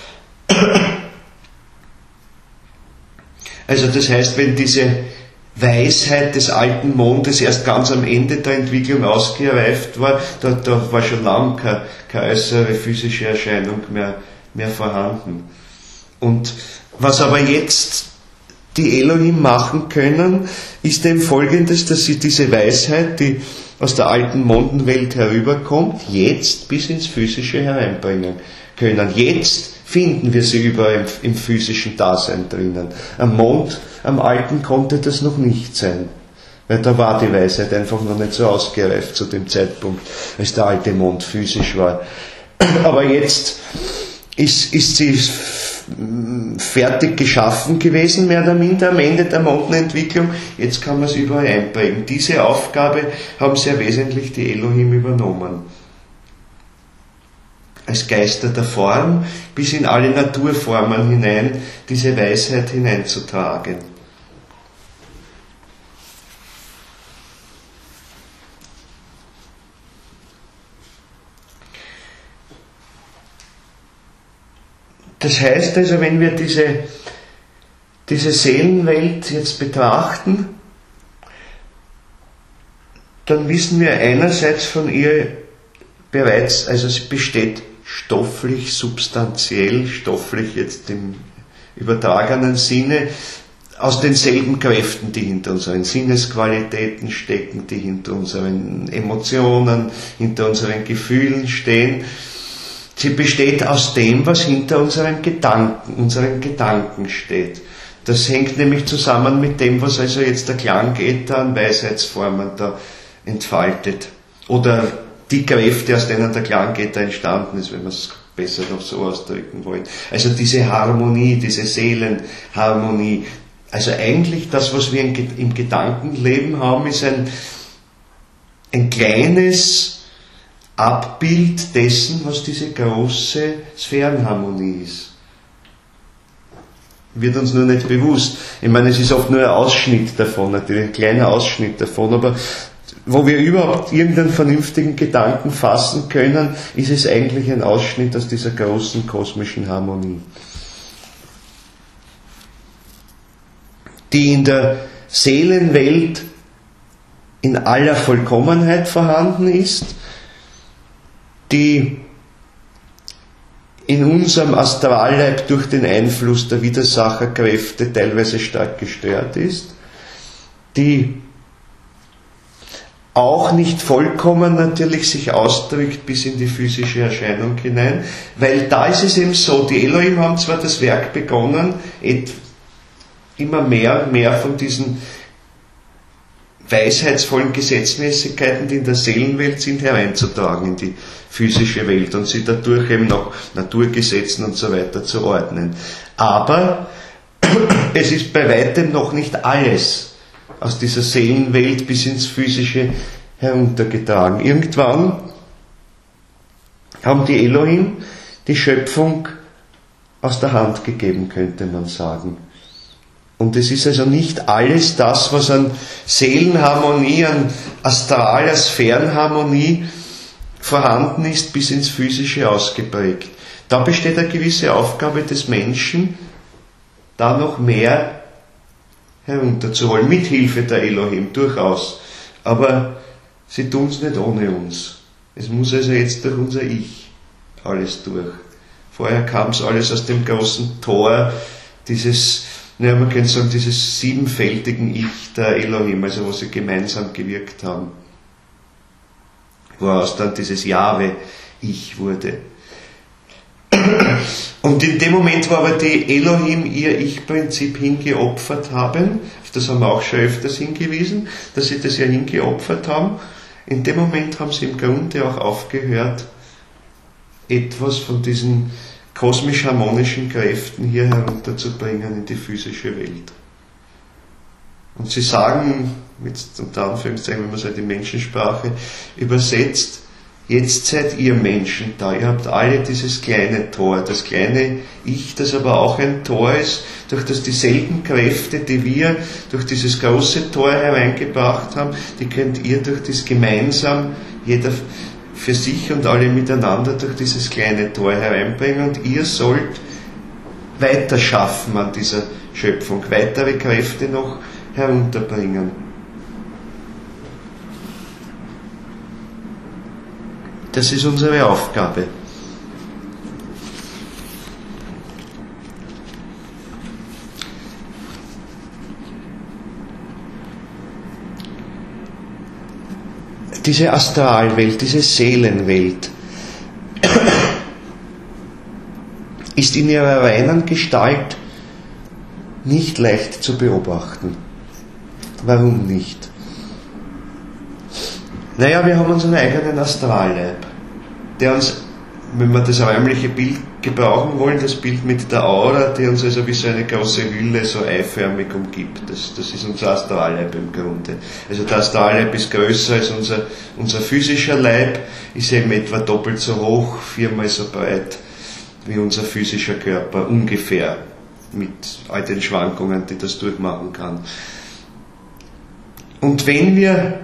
Also das heißt, wenn diese Weisheit des alten Mondes erst ganz am Ende der Entwicklung ausgereift war, da war schon lange keine äußere physische Erscheinung mehr vorhanden. Und was aber jetzt die Elohim machen können, ist eben Folgendes, dass sie diese Weisheit, die aus der alten Mondenwelt herüberkommt, jetzt bis ins Physische hereinbringen können. Jetzt finden wir sie überall im physischen Dasein drinnen. Am Mond, am alten, konnte das noch nicht sein, weil da war die Weisheit einfach noch nicht so ausgereift zu dem Zeitpunkt, als der alte Mond physisch war. Aber jetzt ist sie fertig geschaffen gewesen, mehr oder minder am Ende der Mondenentwicklung. Jetzt kann man es überall einprägen. Diese Aufgabe haben sehr wesentlich die Elohim übernommen. als Geister der Form bis in alle Naturformen hinein diese Weisheit hineinzutragen. Das heißt also, wenn wir diese Seelenwelt jetzt betrachten, dann wissen wir einerseits von ihr bereits, also sie besteht stofflich, substanziell, stofflich jetzt im übertragenen Sinne, aus denselben Kräften, die hinter unseren Sinnesqualitäten stecken, die hinter unseren Emotionen, hinter unseren Gefühlen stehen. Sie besteht aus dem, was hinter unseren Gedanken steht. Das hängt nämlich zusammen mit dem, was also jetzt der Klangäther an Weisheitsformen da entfaltet. Oder die Kräfte, aus denen der Klangäther entstanden ist, wenn wir es besser noch so ausdrücken wollen. Also diese Harmonie, diese Seelenharmonie. Also eigentlich das, was wir im Gedankenleben haben, ist ein kleines Abbild dessen, was diese große Sphärenharmonie ist. Wird uns nur nicht bewusst. Ich meine, es ist oft nur ein Ausschnitt davon, natürlich ein kleiner Ausschnitt davon, aber wo wir überhaupt irgendeinen vernünftigen Gedanken fassen können, ist es eigentlich ein Ausschnitt aus dieser großen kosmischen Harmonie, die in der Seelenwelt in aller Vollkommenheit vorhanden ist, die in unserem Astralleib durch den Einfluss der Widersacherkräfte teilweise stark gestört ist, die auch nicht vollkommen natürlich sich ausdrückt bis in die physische Erscheinung hinein, weil da ist es eben so, die Elohim haben zwar das Werk begonnen, immer mehr und mehr von diesen weisheitsvollen Gesetzmäßigkeiten, die in der Seelenwelt sind, hereinzutragen in die physische Welt und sie dadurch eben nach Naturgesetzen und so weiter zu ordnen. Aber es ist bei weitem noch nicht alles aus dieser Seelenwelt bis ins Physische heruntergetragen. Irgendwann haben die Elohim die Schöpfung aus der Hand gegeben, könnte man sagen. Und es ist also nicht alles das, was an Seelenharmonie, an astraler Sphärenharmonie vorhanden ist, bis ins Physische ausgeprägt. Da besteht eine gewisse Aufgabe des Menschen, da noch mehr herunterzuholen, mit Hilfe der Elohim, durchaus. Aber sie tun es nicht ohne uns. Es muss also jetzt durch unser Ich alles durch. Vorher kam es alles aus dem großen Tor man könnte sagen, dieses siebenfältigen Ich der Elohim, also wo sie gemeinsam gewirkt haben. Woraus dann dieses Jahwe-Ich wurde. Und in dem Moment, wo aber die Elohim ihr Ich-Prinzip hingeopfert haben, auf das haben wir auch schon öfters hingewiesen, dass sie das ja hingeopfert haben, in dem Moment haben sie im Grunde auch aufgehört, etwas von diesen kosmisch-harmonischen Kräften hier herunterzubringen in die physische Welt. Und sie sagen, jetzt unter Anführungszeichen, wenn man es halt in Menschensprache übersetzt, jetzt seid ihr Menschen da, ihr habt alle dieses kleine Tor, das kleine Ich, das aber auch ein Tor ist, durch das dieselben Kräfte, die wir durch dieses große Tor hereingebracht haben, die könnt ihr durch das gemeinsam, jeder für sich und alle miteinander durch dieses kleine Tor hereinbringen und ihr sollt weiter schaffen an dieser Schöpfung, weitere Kräfte noch herunterbringen. Das ist unsere Aufgabe. Diese Astralwelt, diese Seelenwelt ist in ihrer reinen Gestalt nicht leicht zu beobachten. Warum nicht? Naja, wir haben unseren eigenen Astralleib, der uns wenn wir das räumliche Bild gebrauchen wollen, das Bild mit der Aura, die uns also wie so eine große Hülle so eiförmig umgibt. Das ist unser Astralleib im Grunde. Also der Astralleib ist größer als unser physischer Leib, ist eben etwa doppelt so hoch, 4-mal so breit wie unser physischer Körper, ungefähr, mit all den Schwankungen, die das durchmachen kann. Und wenn wir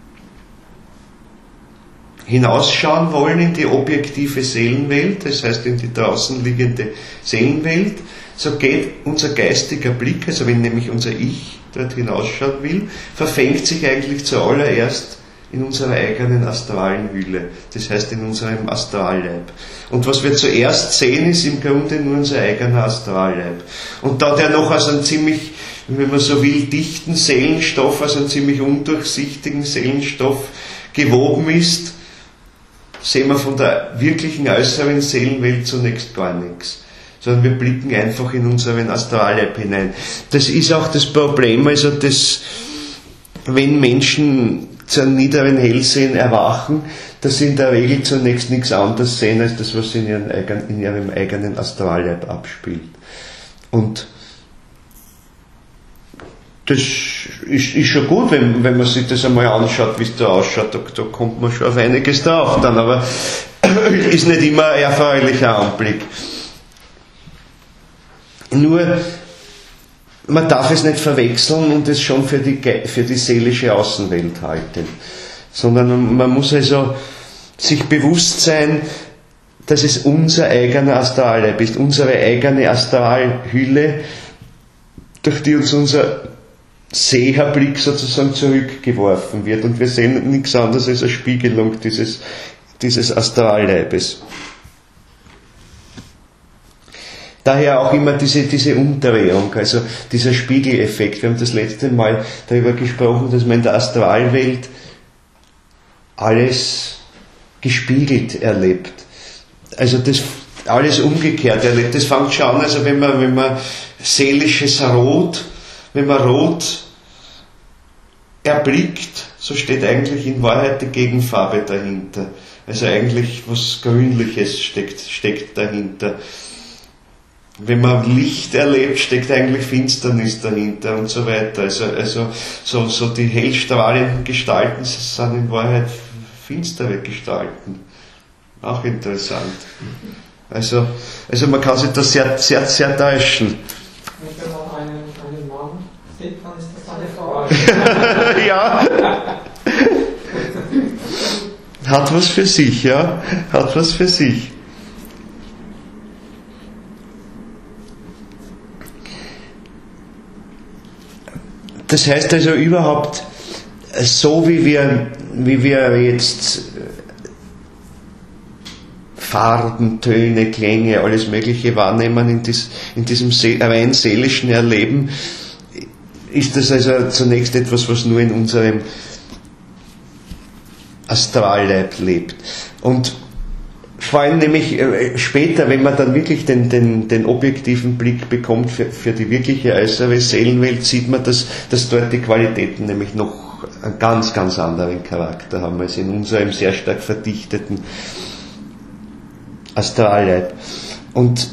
hinausschauen wollen in die objektive Seelenwelt, das heißt in die draußen liegende Seelenwelt, so geht unser geistiger Blick, also wenn nämlich unser Ich dort hinausschauen will, verfängt sich eigentlich zuallererst in unserer eigenen astralen Hülle, das heißt in unserem Astralleib. Und was wir zuerst sehen, ist im Grunde nur unser eigener Astralleib. Und da der noch aus einem ziemlich, wenn man so will, dichten Seelenstoff, also einem ziemlich undurchsichtigen Seelenstoff gewoben ist, sehen wir von der wirklichen äußeren Seelenwelt zunächst gar nichts, sondern wir blicken einfach in unseren Astralleib hinein. Das ist auch das Problem, also das, wenn Menschen zu einem niederen Hellsehen erwachen, dass sie in der Regel zunächst nichts anderes sehen, als das, was in ihrem eigenen Astralleib abspielt. Und das ist schon gut, wenn man sich das einmal anschaut, wie es da ausschaut, da kommt man schon auf einiges drauf dann, aber ist nicht immer ein erfreulicher Anblick. Nur, man darf es nicht verwechseln und es schon für die seelische Außenwelt halten, sondern man muss also sich bewusst sein, dass es unser eigener Astralleib ist, unsere eigene Astralhülle, durch die uns unser Seherblick sozusagen zurückgeworfen wird und wir sehen nichts anderes als eine Spiegelung dieses Astralleibes. Daher auch immer diese Umdrehung, also dieser Spiegeleffekt. Wir haben das letzte Mal darüber gesprochen, dass man in der Astralwelt alles gespiegelt erlebt. Also das alles umgekehrt erlebt. Das fängt schon an, also wenn man seelisches Rot, wenn man Rot erblickt, so steht eigentlich in Wahrheit die Gegenfarbe dahinter. Also eigentlich was Grünliches steckt dahinter. Wenn man Licht erlebt, steckt eigentlich Finsternis dahinter und so weiter. Also so die hellstrahlenden Gestalten sind in Wahrheit finstere Gestalten. Auch interessant. Also man kann sich da sehr, sehr, sehr täuschen. Wenn man einen Mann sieht, dann ist das eine Frau. Ja. Hat was für sich, ja. Hat was für sich. Das heißt also überhaupt, so wie wir jetzt Farben, Töne, Klänge, alles Mögliche wahrnehmen in diesem rein seelischen Erleben, ist das also zunächst etwas, was nur in unserem Astralleib lebt. Und vor allem nämlich später, wenn man dann wirklich den objektiven Blick bekommt für die wirkliche äußere Seelenwelt, sieht man, dass dort die Qualitäten nämlich noch einen ganz, ganz anderen Charakter haben als in unserem sehr stark verdichteten Astralleib. Und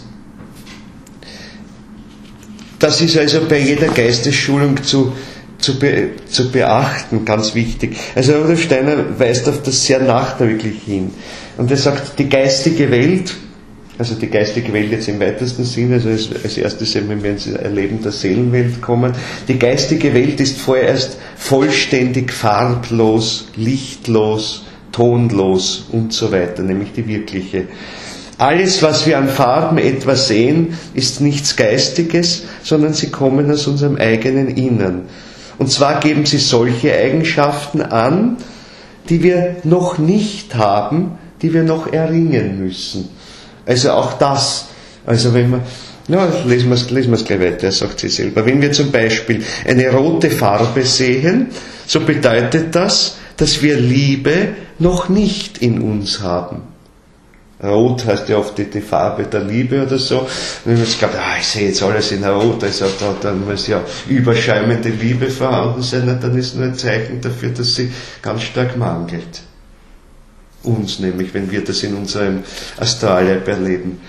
das ist also bei jeder Geistesschulung zu beachten, ganz wichtig. Also Rudolf Steiner weist auf das sehr nachdrücklich hin. Und er sagt, die geistige Welt, also die geistige Welt jetzt im weitesten Sinne, also als erstes, wenn wir ins Erleben der Seelenwelt kommen, die geistige Welt ist vorerst vollständig farblos, lichtlos, tonlos und so weiter, nämlich die wirkliche. Alles, was wir an Farben etwa sehen, ist nichts Geistiges, sondern sie kommen aus unserem eigenen Innern. Und zwar geben sie solche Eigenschaften an, die wir noch nicht haben, die wir noch erringen müssen. Also auch das. Also wenn wir, lesen wir es gleich weiter, er sagt sie selber. Wenn wir zum Beispiel eine rote Farbe sehen, so bedeutet das, dass wir Liebe noch nicht in uns haben. Rot heißt ja oft die Farbe der Liebe oder so. Und wenn man jetzt glaubt, ich sehe jetzt alles in Rot, also dann muss ja überschäumende Liebe vorhanden sein, dann ist nur ein Zeichen dafür, dass sie ganz stark mangelt. uns, nämlich wenn wir das in unserem Astralleib erleben.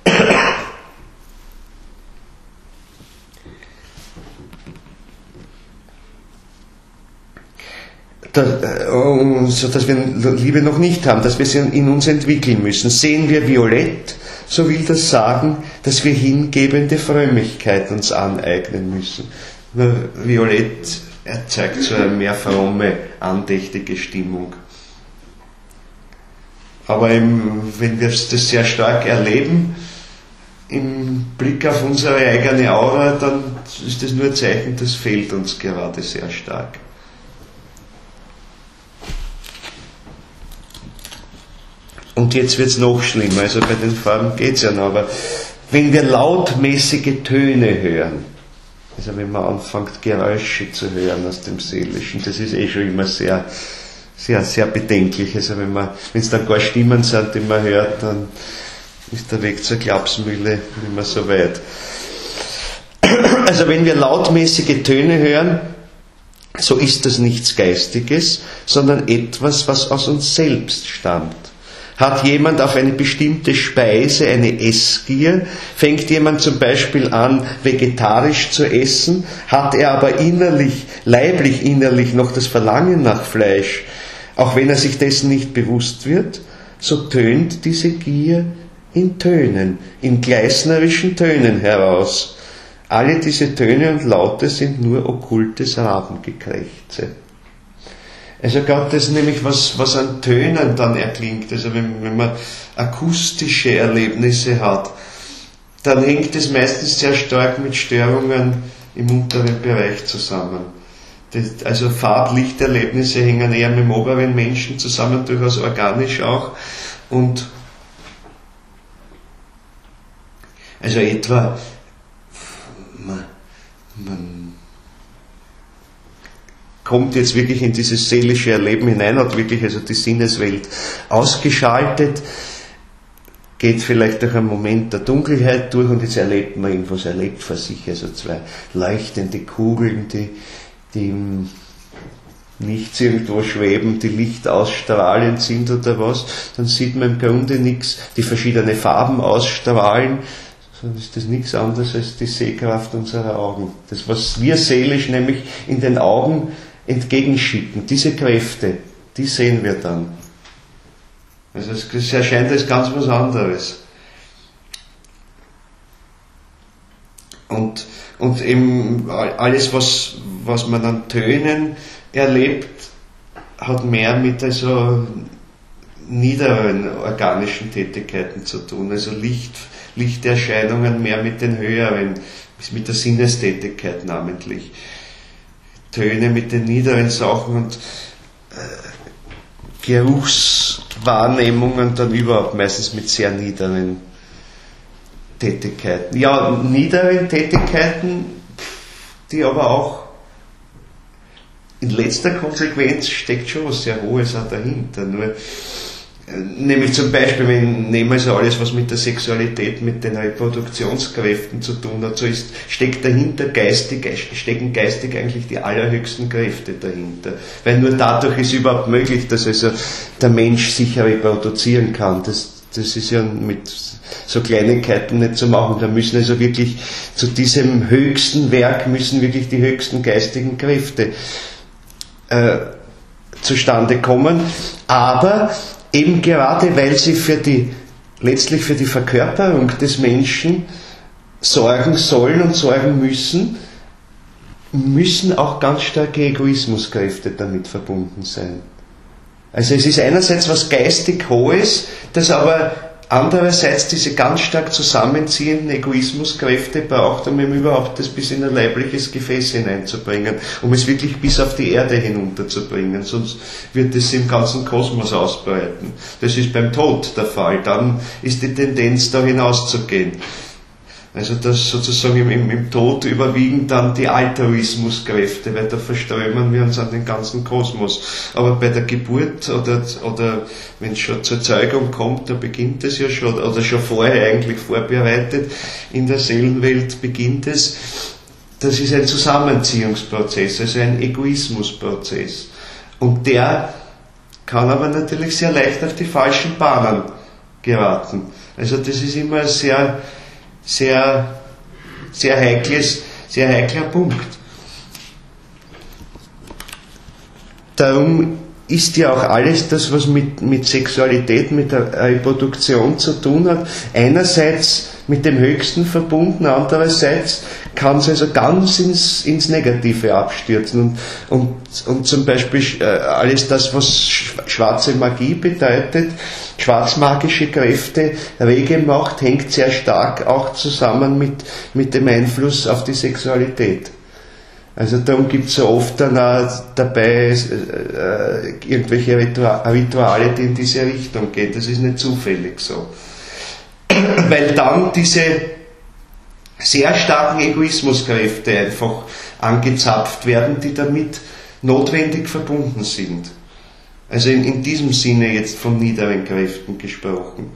So dass wir Liebe noch nicht haben, dass wir sie in uns entwickeln müssen. Sehen wir violett, so will das sagen, dass wir hingebende Frömmigkeit uns aneignen müssen. Nur violett erzeugt so eine mehr fromme, andächtige Stimmung. Aber wenn wir das sehr stark erleben, im Blick auf unsere eigene Aura, dann ist das nur ein Zeichen, das fehlt uns gerade sehr stark. Und jetzt wird es noch schlimmer, also bei den Farben geht es ja noch, aber wenn wir lautmäßige Töne hören, also wenn man anfängt Geräusche zu hören aus dem Seelischen, das ist schon immer sehr, sehr, sehr bedenklich. Also wenn es dann gar Stimmen sind, die man hört, dann ist der Weg zur Klapsmühle nicht mehr so weit. Also wenn wir lautmäßige Töne hören, so ist das nichts Geistiges, sondern etwas, was aus uns selbst stammt. Hat jemand auf eine bestimmte Speise eine Essgier, fängt jemand zum Beispiel an, vegetarisch zu essen, hat er aber leiblich innerlich noch das Verlangen nach Fleisch, auch wenn er sich dessen nicht bewusst wird, so tönt diese Gier in Tönen, in gleisnerischen Tönen heraus. Alle diese Töne und Laute sind nur okkultes Rabengekrächze. Also gerade das nämlich, was an Tönen dann erklingt, also wenn man akustische Erlebnisse hat, dann hängt es meistens sehr stark mit Störungen im unteren Bereich zusammen. Also Farb-Lichterlebnisse hängen eher mit dem oberen Menschen zusammen, durchaus organisch auch. Und also etwa man kommt jetzt wirklich in dieses seelische Erleben hinein, hat wirklich also die Sinneswelt ausgeschaltet, geht vielleicht durch einen Moment der Dunkelheit durch und jetzt erlebt man irgendwas, erlebt vor sich, also zwei leuchtende Kugeln, die im Nichts irgendwo schweben, die Licht ausstrahlend sind oder was, dann sieht man im Grunde nichts, die verschiedene Farben ausstrahlen, sondern ist das nichts anderes als die Sehkraft unserer Augen. Das, was wir seelisch nämlich in den Augen entgegenschicken, diese Kräfte, die sehen wir dann. Also es erscheint als ganz was anderes. Und eben alles, was man an Tönen erlebt, hat mehr mit also niederen organischen Tätigkeiten zu tun. Also Lichterscheinungen mehr mit den höheren, mit der Sinnestätigkeit namentlich. Töne mit den niederen Sachen und Geruchswahrnehmungen dann überhaupt meistens mit sehr niederen Tätigkeiten. Ja, niederen Tätigkeiten, die aber auch in letzter Konsequenz steckt schon was sehr Hohes auch dahinter. Nur, nämlich zum Beispiel, nehmen wir also alles, was mit der Sexualität, mit den Reproduktionskräften zu tun hat, so stecken geistig eigentlich die allerhöchsten Kräfte dahinter. Weil nur dadurch ist überhaupt möglich, dass also der Mensch sich reproduzieren kann. Das ist ja mit so Kleinigkeiten nicht zu machen. Da müssen also wirklich zu diesem höchsten Werk müssen wirklich die höchsten geistigen Kräfte zustande kommen. Aber eben gerade, weil sie letztlich für die Verkörperung des Menschen sorgen sollen und sorgen müssen auch ganz starke Egoismuskräfte damit verbunden sein. Also es ist einerseits was geistig Hohes, das aber andererseits diese ganz stark zusammenziehenden Egoismuskräfte braucht, um eben überhaupt das bis in ein leibliches Gefäß hineinzubringen, um es wirklich bis auf die Erde hinunterzubringen, sonst wird es im ganzen Kosmos ausbreiten. Das ist beim Tod der Fall, dann ist die Tendenz da hinauszugehen. Also das sozusagen im Tod überwiegen dann die Altruismuskräfte, weil da verströmen wir uns an den ganzen Kosmos. Aber bei der Geburt oder wenn es schon zur Zeugung kommt, da beginnt es ja schon, oder schon vorher eigentlich vorbereitet, in der Seelenwelt beginnt es. Das ist ein Zusammenziehungsprozess, also ein Egoismusprozess. Und der kann aber natürlich sehr leicht auf die falschen Bahnen geraten. Also das ist immer ein sehr, sehr, sehr heikler Punkt. Darum ist ja auch alles das, was mit Sexualität, mit der Reproduktion zu tun hat, einerseits mit dem Höchsten verbunden, andererseits kann es also ganz ins Negative abstürzen. Und zum Beispiel alles das, was schwarze Magie bedeutet, schwarzmagische Kräfte rege macht, hängt sehr stark auch zusammen mit dem Einfluss auf die Sexualität. Also darum gibt es so oft dann auch dabei irgendwelche Rituale, die in diese Richtung gehen. Das ist nicht zufällig so. Weil dann diese sehr starken Egoismuskräfte einfach angezapft werden, die damit notwendig verbunden sind. Also in diesem Sinne jetzt von niederen Kräften gesprochen.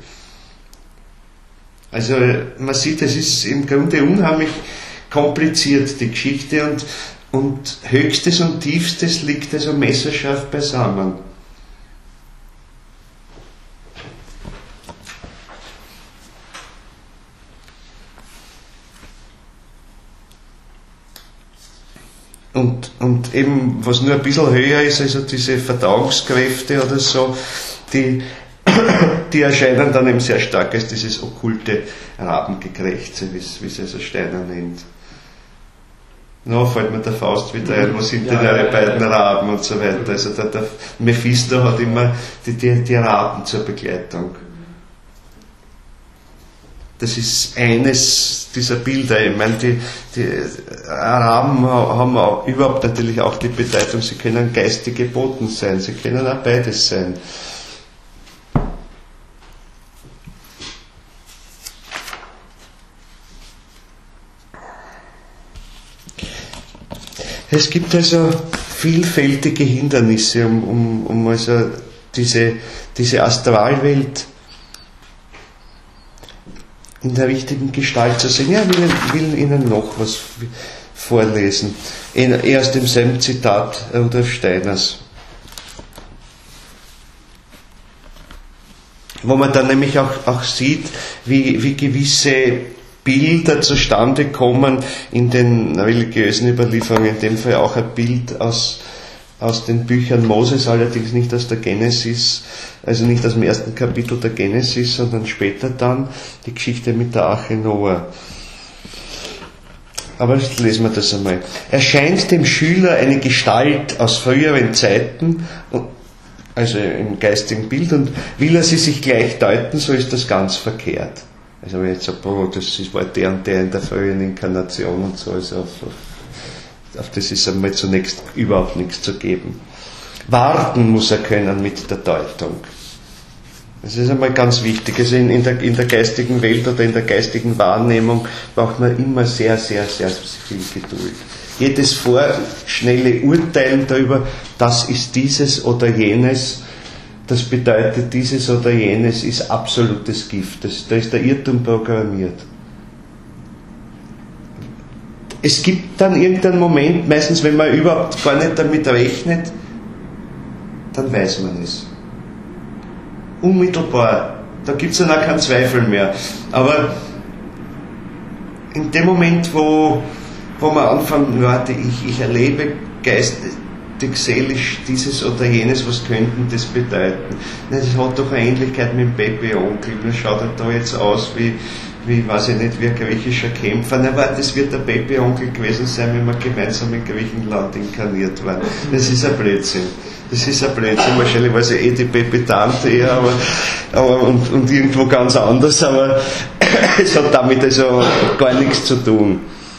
Also man sieht, es ist im Grunde unheimlich kompliziert, die Geschichte, und Höchstes und Tiefstes liegt also messerscharf beisammen. Und eben, was nur ein bisschen höher ist, also diese Verdauungskräfte oder so, die erscheinen dann eben sehr stark als dieses okkulte Rabengekrächze, wie es also Steiner nennt. Fällt mir der Faust wieder ein, wo sind denn eure beiden Raben und so weiter. Also der Mephisto hat immer die Raben zur Begleitung. Das ist eines dieser Bilder. Ich meine, die Raben haben überhaupt natürlich auch die Bedeutung, sie können geistige Boten sein, sie können auch beides sein. Es gibt also vielfältige Hindernisse, um also diese Astralwelt in der richtigen Gestalt zu sehen. Ja, ich will Ihnen noch was vorlesen. Eher aus demselben Zitat Rudolf Steiners. Wo man dann nämlich auch sieht, wie gewisse Bilder zustande kommen in den religiösen Überlieferungen, in dem Fall auch ein Bild aus den Büchern Moses, allerdings nicht aus der Genesis, also nicht aus dem ersten Kapitel der Genesis, sondern später dann die Geschichte mit der Arche Noah. Aber jetzt lesen wir das einmal. Erscheint dem Schüler eine Gestalt aus früheren Zeiten, also im geistigen Bild, und will er sie sich gleich deuten, so ist das ganz verkehrt. Also wenn ich jetzt sage, das war der und der in der frühen Inkarnation und so, also auf das ist einmal zunächst überhaupt nichts zu geben. Warten muss er können mit der Deutung. Das ist einmal ganz wichtig. Also in der geistigen Welt oder in der geistigen Wahrnehmung braucht man immer sehr, sehr, sehr viel Geduld. Jedes vorschnelle Urteilen darüber, das ist dieses oder jenes, das bedeutet dieses oder jenes, ist absolutes Gift. Da ist der Irrtum programmiert. Es gibt dann irgendeinen Moment, meistens wenn man überhaupt gar nicht damit rechnet, dann weiß man es. Unmittelbar. Da gibt es dann auch keinen Zweifel mehr. Aber in dem Moment, wo man anfängt, warte, ich erlebe geistig, seelisch dieses oder jenes, was könnten das bedeuten? Das hat doch eine Ähnlichkeit mit dem Baby-Onkel. Das schaut da jetzt aus wie, weiß ich nicht, wie ein griechischer Kämpfer. Na, aber das wird der Baby-Onkel gewesen sein, wenn wir gemeinsam in Griechenland inkarniert waren. Das ist ein Blödsinn. Wahrscheinlich war es ja die Baby-Tante eher, aber und irgendwo ganz anders, aber es hat damit also gar nichts zu tun.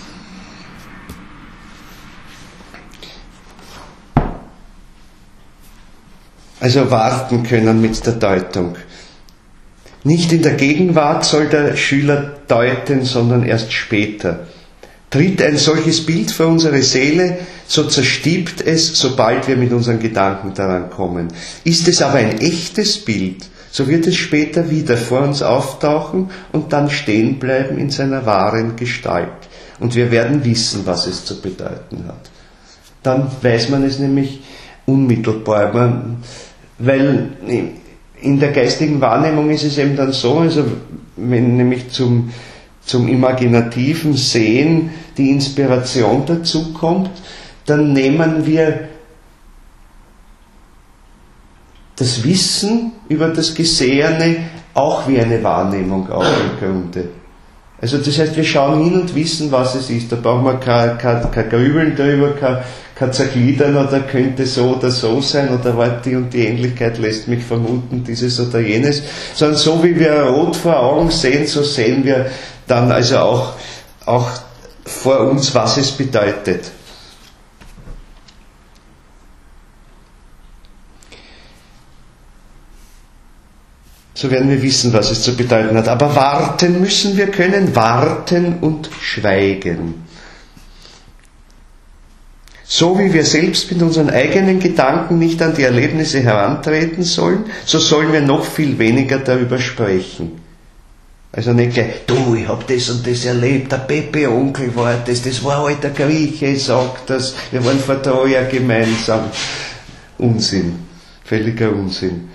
Also warten können mit der Deutung. Nicht in der Gegenwart soll der Schüler deuten, sondern erst später. Tritt ein solches Bild vor unsere Seele, so zerstiebt es, sobald wir mit unseren Gedanken daran kommen. Ist es aber ein echtes Bild, so wird es später wieder vor uns auftauchen und dann stehen bleiben in seiner wahren Gestalt. Und wir werden wissen, was es zu bedeuten hat. Dann weiß man es nämlich unmittelbar. weil in der geistigen Wahrnehmung ist es eben dann so, also wenn nämlich zum imaginativen Sehen die Inspiration dazu kommt, dann nehmen wir das Wissen über das Gesehene auch wie eine Wahrnehmung auf im Grunde. Also das heißt, wir schauen hin und wissen, was es ist. Da brauchen wir kein Grübeln darüber, kein Zergliedern oder könnte so oder so sein oder die und die Ähnlichkeit lässt mich vermuten, dieses oder jenes. Sondern so wie wir rot vor Augen sehen, so sehen wir dann also auch vor uns, was es bedeutet. So werden wir wissen, was es zu bedeuten hat. Aber warten müssen wir können, warten und schweigen. So wie wir selbst mit unseren eigenen Gedanken nicht an die Erlebnisse herantreten sollen, so sollen wir noch viel weniger darüber sprechen. Also nicht gleich, du, ich hab das und das erlebt, der Pepe-Onkel war das war halt der Grieche, sagt das, wir waren vor 3 Jahren gemeinsam. Unsinn, völliger Unsinn.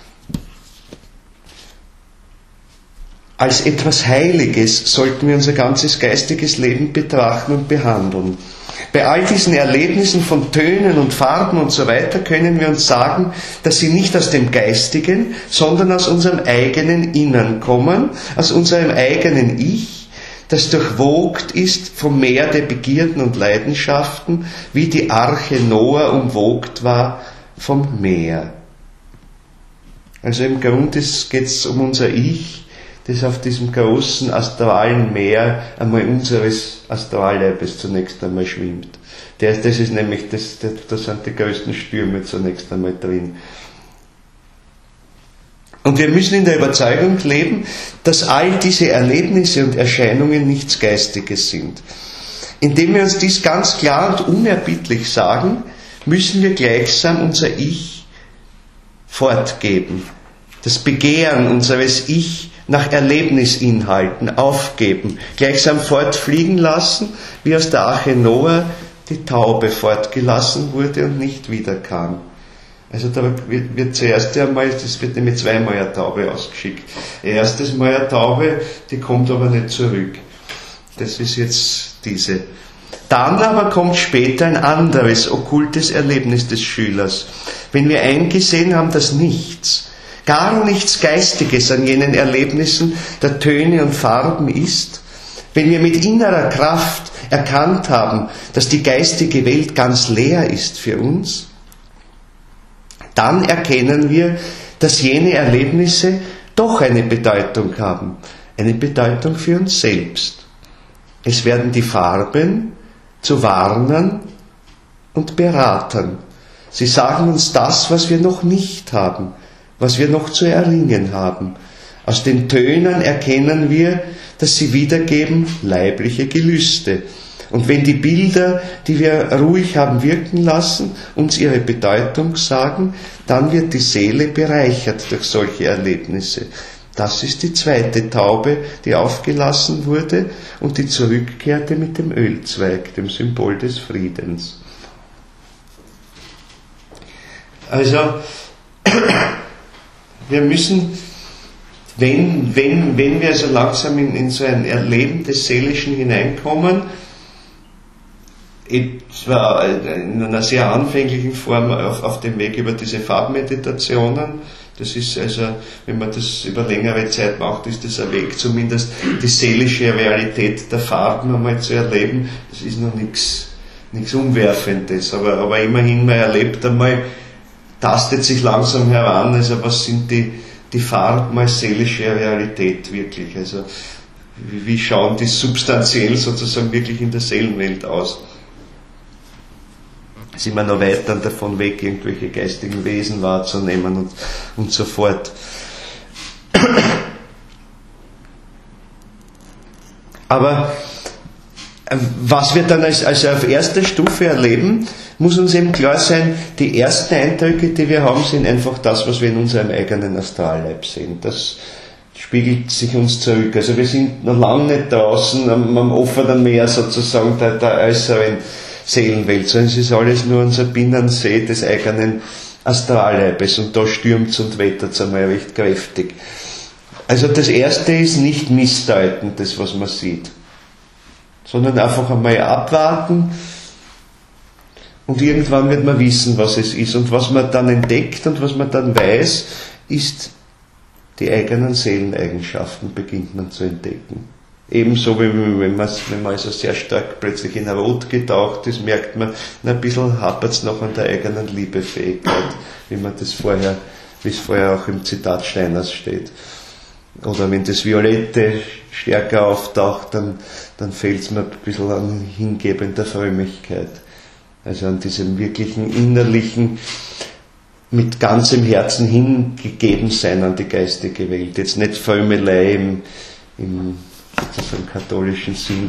Als etwas Heiliges sollten wir unser ganzes geistiges Leben betrachten und behandeln. Bei all diesen Erlebnissen von Tönen und Farben und so weiter können wir uns sagen, dass sie nicht aus dem Geistigen, sondern aus unserem eigenen Innern kommen, aus unserem eigenen Ich, das durchwogt ist vom Meer der Begierden und Leidenschaften, wie die Arche Noah umwogt war vom Meer. Also im Grunde geht es um unser Ich, das auf diesem großen astralen Meer einmal unseres Astralleibes zunächst einmal schwimmt. Das ist nämlich, da sind die größten Stürme zunächst einmal drin. Und wir müssen in der Überzeugung leben, dass all diese Erlebnisse und Erscheinungen nichts Geistiges sind. Indem wir uns dies ganz klar und unerbittlich sagen, müssen wir gleichsam unser Ich fortgeben. Das Begehren unseres Ich nach Erlebnisinhalten aufgeben, gleichsam fortfliegen lassen, wie aus der Arche Noah die Taube fortgelassen wurde und nicht wiederkam. Also da wird zuerst einmal, das wird nämlich 2-mal eine Taube ausgeschickt. Erstes Mal eine Taube, die kommt aber nicht zurück. Das ist jetzt diese. Dann aber kommt später ein anderes, okkultes Erlebnis des Schülers. Wenn wir eingesehen haben, dass nichts, gar nichts Geistiges an jenen Erlebnissen der Töne und Farben ist, wenn wir mit innerer Kraft erkannt haben, dass die geistige Welt ganz leer ist für uns, dann erkennen wir, dass jene Erlebnisse doch eine Bedeutung haben, eine Bedeutung für uns selbst. Es werden die Farben zu Warnern und Beratern. Sie sagen uns das, was wir noch nicht haben, was wir noch zu erringen haben. Aus den Tönen erkennen wir, dass sie wiedergeben leibliche Gelüste. Und wenn die Bilder, die wir ruhig haben wirken lassen, uns ihre Bedeutung sagen, dann wird die Seele bereichert durch solche Erlebnisse. Das ist die zweite Taube, die aufgelassen wurde und die zurückkehrte mit dem Ölzweig, dem Symbol des Friedens. Also, wir müssen, wenn wir so langsam in so ein Erleben des Seelischen hineinkommen, zwar in einer sehr anfänglichen Form auf dem Weg über diese Farbmeditationen, das ist also, wenn man das über längere Zeit macht, ist das ein Weg, zumindest die seelische Realität der Farben einmal zu erleben. Das ist noch nichts Umwerfendes, aber immerhin, man erlebt einmal, tastet sich langsam heran, also was sind die Farben als seelische Realität wirklich, also wie schauen die substanziell sozusagen wirklich in der Seelenwelt aus? Sind wir noch weiter davon weg, irgendwelche geistigen Wesen wahrzunehmen und so fort. Aber was wir dann also auf erster Stufe erleben, muss uns eben klar sein, die ersten Eindrücke, die wir haben, sind einfach das, was wir in unserem eigenen Astralleib sehen. Das spiegelt sich uns zurück. Also wir sind noch lange nicht draußen am offenen Meer sozusagen der äußeren Seelenwelt, sondern es ist alles nur unser Binnensee des eigenen Astralleibes und da stürmt's und wettert's einmal recht kräftig. Also das Erste ist nicht missdeuten, das was man sieht, sondern einfach einmal abwarten und irgendwann wird man wissen, was es ist. Und was man dann entdeckt und was man dann weiß, ist die eigenen Seeleneigenschaften beginnt man zu entdecken. Ebenso wie wenn man also sehr stark plötzlich in Rot getaucht ist, merkt man, ein bisschen hapert's noch an der eigenen Liebefähigkeit, wie es vorher auch im Zitat Steiners steht. Oder wenn das Violette stärker auftaucht, dann fehlt's mir ein bisschen an hingebender Frömmigkeit. Also an diesem wirklichen innerlichen, mit ganzem Herzen hingegeben sein an die geistige Welt. Jetzt nicht Frömmelei im sozusagen katholischen Sinn,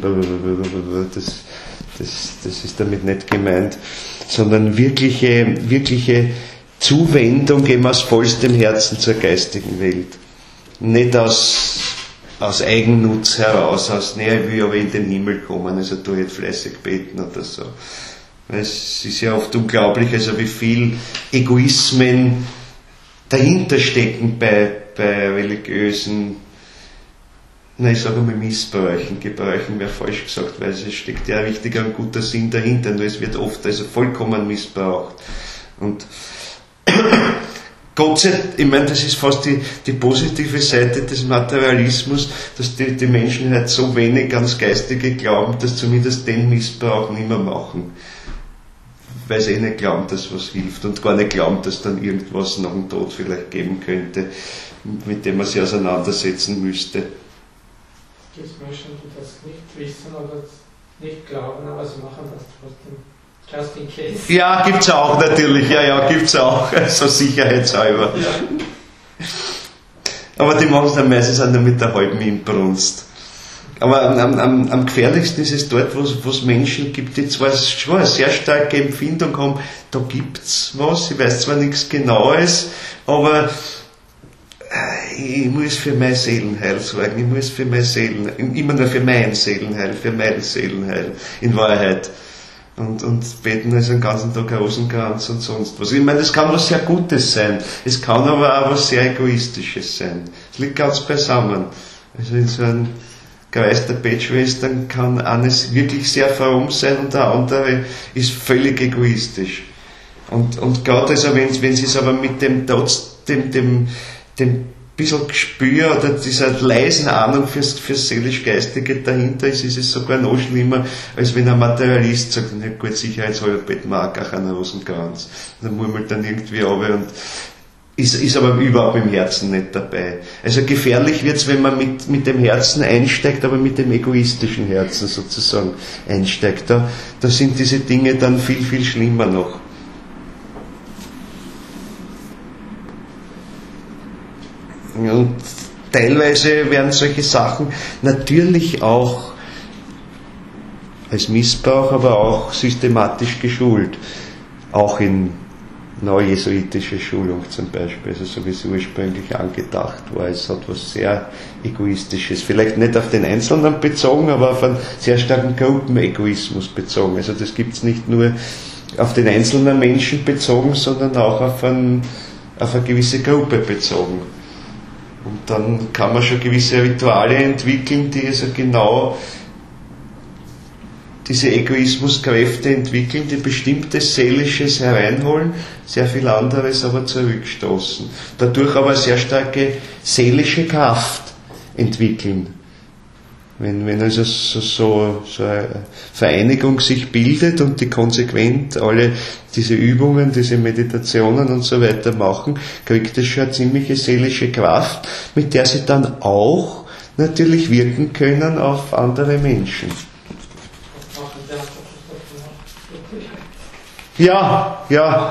das ist damit nicht gemeint, sondern wirkliche Zuwendung eben aus vollstem Herzen zur geistigen Welt. Nicht aus Eigennutz heraus, ich will aber in den Himmel kommen, also tu jetzt fleißig beten oder so. Es ist ja oft unglaublich, also wie viel Egoismen dahinter stecken bei religiösen, ich sage mal Missbräuchen, Gebräuchen wäre falsch gesagt, weil es steckt ja ein richtiger und guter Sinn dahinter, nur es wird oft also vollkommen missbraucht. Und Gott sei Dank, ich meine, das ist fast die positive Seite des Materialismus, dass die Menschen halt so wenig ans Geistige glauben, dass zumindest den Missbrauch nicht mehr machen. Weil sie nicht glauben, dass was hilft und gar nicht glauben, dass dann irgendwas nach dem Tod vielleicht geben könnte, mit dem man sich auseinandersetzen müsste. Gibt es Menschen, die das nicht wissen oder nicht glauben, aber sie machen das trotzdem? Just in case. Ja, gibt's auch natürlich, gibt's auch, so sicherheitshalber. Ja. Aber die machen es dann meistens auch nur mit der halben Inbrunst. Aber am gefährlichsten ist es dort, wo es Menschen gibt, die zwar schon eine sehr starke Empfindung haben, da gibt's was, ich weiß zwar nichts Genaues, aber ich muss für mein Seelenheil sorgen, ich muss für immer nur für mein Seelenheil, in Wahrheit. Und beten also den ganzen Tag Rosenkranz und sonst was. Ich meine, das kann was sehr Gutes sein, es kann aber auch was sehr Egoistisches sein. Es liegt ganz beisammen. Also in so einem Kreis der Betschwestern kann eines wirklich sehr fromm sein und der andere ist völlig egoistisch. Und gerade also, wenn sie es aber mit dem bisschen Gespür oder dieser leisen Ahnung fürs Seelisch-Geistige dahinter ist es sogar noch schlimmer, als wenn ein Materialist sagt, na gut, sicherheitshalber beten wir auch einen Rosenkranz. Dann murmelt dann irgendwie runter und ist aber überhaupt im Herzen nicht dabei. Also gefährlich wird's, wenn man mit dem Herzen einsteigt, aber mit dem egoistischen Herzen sozusagen einsteigt. Da sind diese Dinge dann viel, viel schlimmer noch. Und teilweise werden solche Sachen natürlich auch als Missbrauch, aber auch systematisch geschult. Auch in neujesuitische Schulung zum Beispiel, also so wie es ursprünglich angedacht war. Es hat was sehr Egoistisches, vielleicht nicht auf den Einzelnen bezogen, aber auf einen sehr starken Gruppenegoismus bezogen. Also das gibt es nicht nur auf den einzelnen Menschen bezogen, sondern auch auf eine gewisse Gruppe bezogen. Und dann kann man schon gewisse Rituale entwickeln, die also genau diese Egoismuskräfte entwickeln, die bestimmtes Seelisches hereinholen, sehr viel anderes aber zurückstoßen. Dadurch aber sehr starke seelische Kraft entwickeln. Wenn also so eine Vereinigung sich bildet und die konsequent alle diese Übungen, diese Meditationen und so weiter machen, kriegt es schon eine ziemliche seelische Kraft, mit der sie dann auch natürlich wirken können auf andere Menschen. Ja,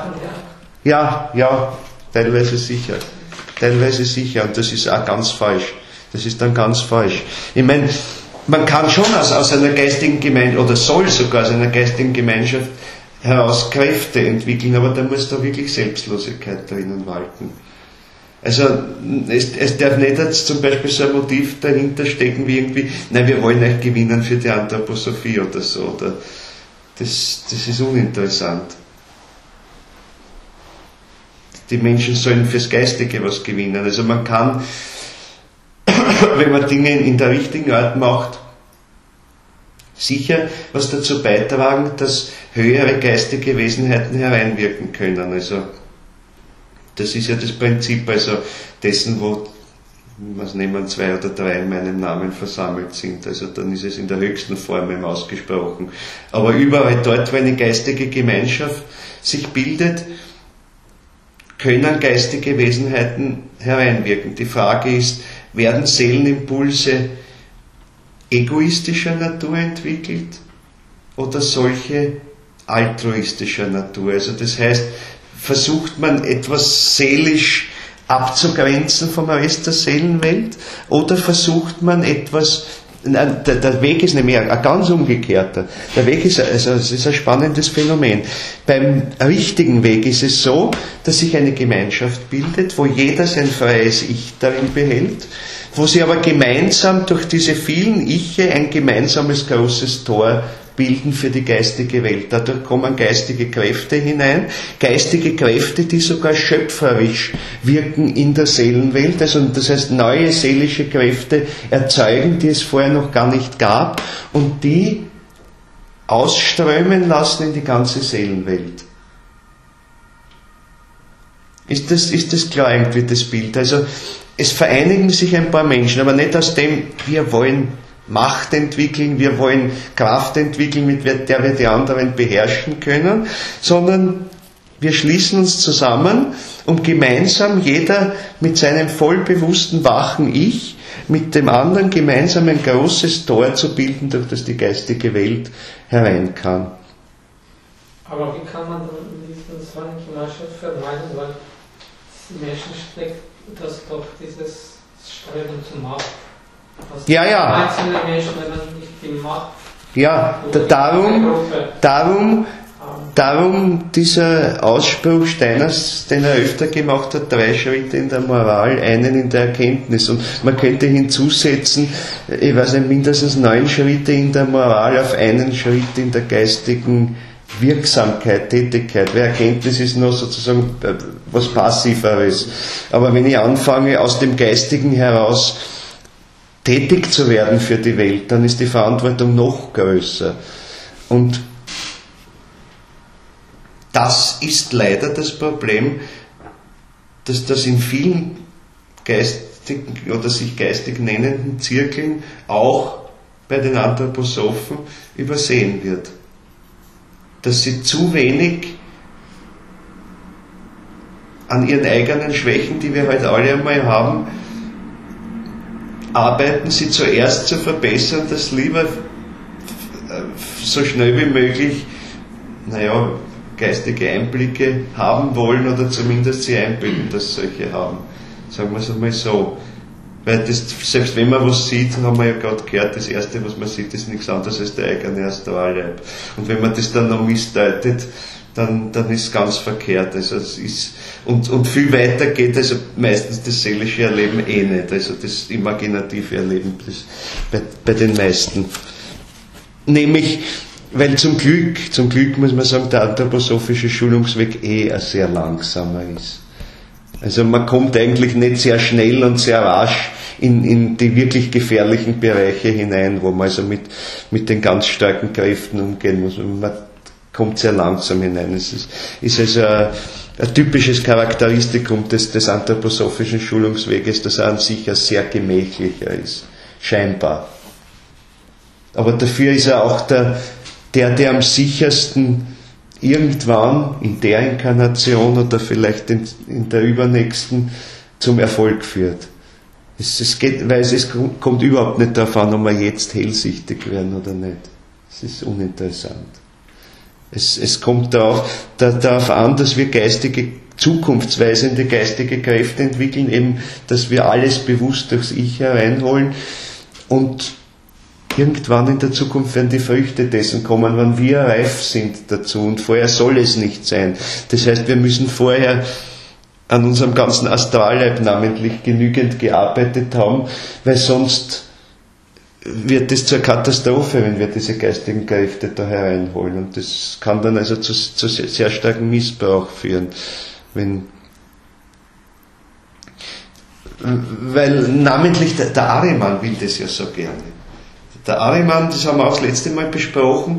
teilweise sicher. Und das ist auch ganz falsch. Das ist dann ganz falsch. Ich meine, man kann schon aus einer geistigen Gemeinschaft, oder soll sogar aus einer geistigen Gemeinschaft heraus Kräfte entwickeln, aber da muss da wirklich Selbstlosigkeit drinnen walten. Also es darf nicht jetzt zum Beispiel so ein Motiv dahinter stecken wie irgendwie, nein, wir wollen euch gewinnen für die Anthroposophie oder so. Oder das ist uninteressant. die Menschen sollen fürs Geistige was gewinnen. Also man kann, wenn man Dinge in der richtigen Art macht, sicher was dazu beitragen, dass höhere geistige Wesenheiten hereinwirken können. Also das ist ja das Prinzip also dessen, wo was nehmen 2 oder 3 in meinem Namen versammelt sind. Also dann ist es in der höchsten Form eben ausgesprochen. Aber überall dort, wo eine geistige Gemeinschaft sich bildet, können geistige Wesenheiten hereinwirken. Die Frage ist, werden Seelenimpulse egoistischer Natur entwickelt oder solche altruistischer Natur? Also das heißt, versucht man etwas seelisch abzugrenzen vom Rest der Seelenwelt oder versucht man etwas, der Weg ist nämlich ein ganz umgekehrter. Der Weg ist, also es ist ein spannendes Phänomen. Beim richtigen Weg ist es so, dass sich eine Gemeinschaft bildet, wo jeder sein freies Ich darin behält, wo sie aber gemeinsam durch diese vielen Iche ein gemeinsames großes Tor bilden für die geistige Welt. Dadurch kommen geistige Kräfte hinein, geistige Kräfte, die sogar schöpferisch wirken in der Seelenwelt, also das heißt neue seelische Kräfte erzeugen, die es vorher noch gar nicht gab und die ausströmen lassen in die ganze Seelenwelt. Ist das klar irgendwie das Bild? Also es vereinigen sich ein paar Menschen, aber nicht aus dem, wir wollen Macht entwickeln, wir wollen Kraft entwickeln, mit der wir die anderen beherrschen können, sondern wir schließen uns zusammen, um gemeinsam jeder mit seinem vollbewussten, wachen Ich, mit dem anderen gemeinsam ein großes Tor zu bilden, durch das die geistige Welt herein kann. Aber wie kann man dann in dieser so eine Gemeinschaft vermeiden, weil die Menschen steckt das doch dieses Streben zur Macht. Ja. Einzelne Menschen, wenn man nicht die Macht. Ja, darum dieser Ausspruch Steiners, den er öfter gemacht hat, 3 Schritte in der Moral, einen in der Erkenntnis. Und man könnte hinzusetzen, ich weiß nicht, mindestens 9 Schritte in der Moral auf einen Schritt in der geistigen Wirksamkeit, Tätigkeit, weil Erkenntnis ist nur sozusagen was Passiveres. Aber wenn ich anfange, aus dem Geistigen heraus tätig zu werden für die Welt, dann ist die Verantwortung noch größer. Und das ist leider das Problem, dass das in vielen geistigen oder sich geistig nennenden Zirkeln auch bei den Anthroposophen übersehen wird. Dass sie zu wenig an ihren eigenen Schwächen, die wir heute alle einmal haben, arbeiten, sie zuerst zu verbessern, das lieber so schnell wie möglich, geistige Einblicke haben wollen oder zumindest sie einbilden, dass solche haben. Sagen wir es einmal so. Weil das, selbst wenn man was sieht, haben wir ja gerade gehört, das Erste, was man sieht, ist nichts anderes als der eigene Astralleib. Und wenn man das dann noch missdeutet, dann ist es ganz verkehrt. Also es ist, und viel weiter geht also meistens das seelische Erleben nicht, also das imaginative Erleben das bei den meisten. Nämlich, weil zum Glück muss man sagen, der anthroposophische Schulungsweg ein sehr langsamer ist. Also man kommt eigentlich nicht sehr schnell und sehr rasch in die wirklich gefährlichen Bereiche hinein, wo man also mit den ganz starken Kräften umgehen muss. Man kommt sehr langsam hinein. Es ist also ein typisches Charakteristikum des anthroposophischen Schulungsweges, dass er an sich ein sehr gemächlicher ist, scheinbar. Aber dafür ist er auch der am sichersten irgendwann in der Inkarnation oder vielleicht in der übernächsten zum Erfolg führt. Es kommt überhaupt nicht darauf an, ob wir jetzt hellsichtig werden oder nicht. Es ist uninteressant. Es kommt darauf an, dass wir zukunftsweisende geistige Kräfte entwickeln, eben, dass wir alles bewusst durchs Ich hereinholen und irgendwann in der Zukunft werden die Früchte dessen kommen, wenn wir reif sind dazu, und vorher soll es nicht sein. Das heißt, wir müssen vorher an unserem ganzen Astralleib namentlich genügend gearbeitet haben, weil sonst wird es zur Katastrophe, wenn wir diese geistigen Kräfte da hereinholen, und das kann dann also zu sehr starkem Missbrauch führen, wenn weil namentlich der Ahriman will das ja so gerne. Der Ahriman, das haben wir auch das letzte Mal besprochen,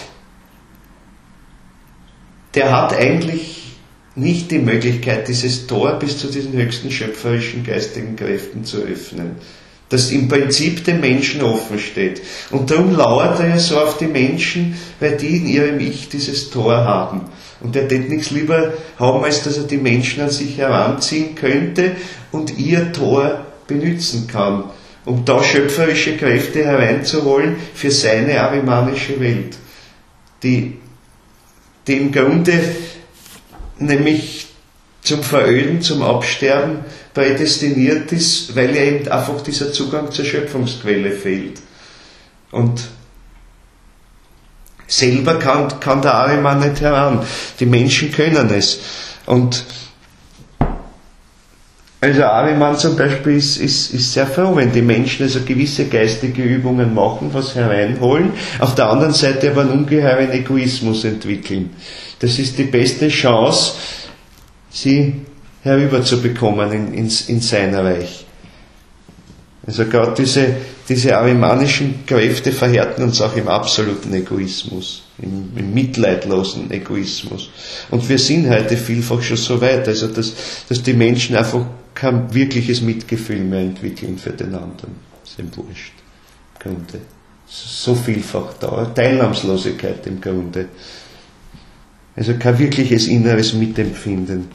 der hat eigentlich nicht die Möglichkeit, dieses Tor bis zu diesen höchsten schöpferischen geistigen Kräften zu öffnen, das im Prinzip dem Menschen offen steht. Und darum lauert er ja so auf die Menschen, weil die in ihrem Ich dieses Tor haben. Und er tät nichts lieber haben, als dass er die Menschen an sich heranziehen könnte und ihr Tor benützen kann, um da schöpferische Kräfte hereinzuholen für seine ahrimanische Welt, die im Grunde nämlich zum Veröden, zum Absterben prädestiniert ist, weil ja eben einfach dieser Zugang zur Schöpfungsquelle fehlt. Und selber kann der Ahriman nicht heran. Die Menschen können es. Und also Ahriman zum Beispiel ist sehr froh, wenn die Menschen also gewisse geistige Übungen machen, was hereinholen, auf der anderen Seite aber einen ungeheuren Egoismus entwickeln. Das ist die beste Chance, sie herüberzubekommen in sein Reich. Also gerade diese ahrimanischen Kräfte verhärten uns auch im absoluten Egoismus, im mitleidlosen Egoismus. Und wir sind heute vielfach schon so weit, also dass die Menschen einfach kein wirkliches Mitgefühl mehr entwickeln für den anderen. Das ist ihm wurscht. Im Grunde. So vielfach da. Teilnahmslosigkeit im Grunde. Also kein wirkliches inneres Mitempfinden.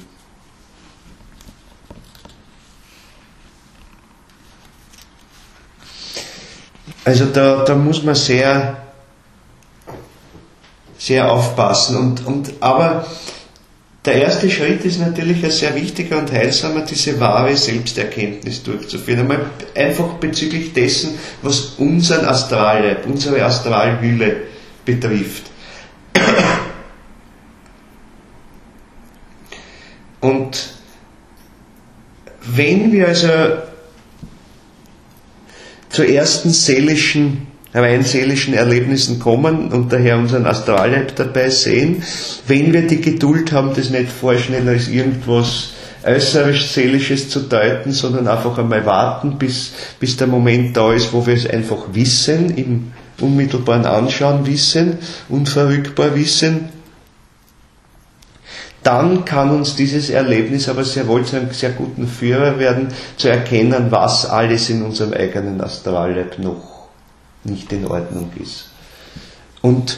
Also da muss man sehr, sehr aufpassen. Aber der erste Schritt ist natürlich ein sehr wichtiger und heilsamer, diese wahre Selbsterkenntnis durchzuführen. Einmal einfach bezüglich dessen, was unseren Astralleib, unsere Astralhülle betrifft. Und wenn wir also zu ersten rein seelischen Erlebnissen kommen und daher unseren Astralleib dabei sehen, wenn wir die Geduld haben, das nicht vorschnell als irgendwas äußerisch Seelisches zu deuten, sondern einfach einmal warten, bis der Moment da ist, wo wir es einfach wissen, im unmittelbaren Anschauen wissen, unverrückbar wissen, dann kann uns dieses Erlebnis aber sehr wohl zu einem sehr guten Führer werden, zu erkennen, was alles in unserem eigenen Astralleib noch nicht in Ordnung ist. Und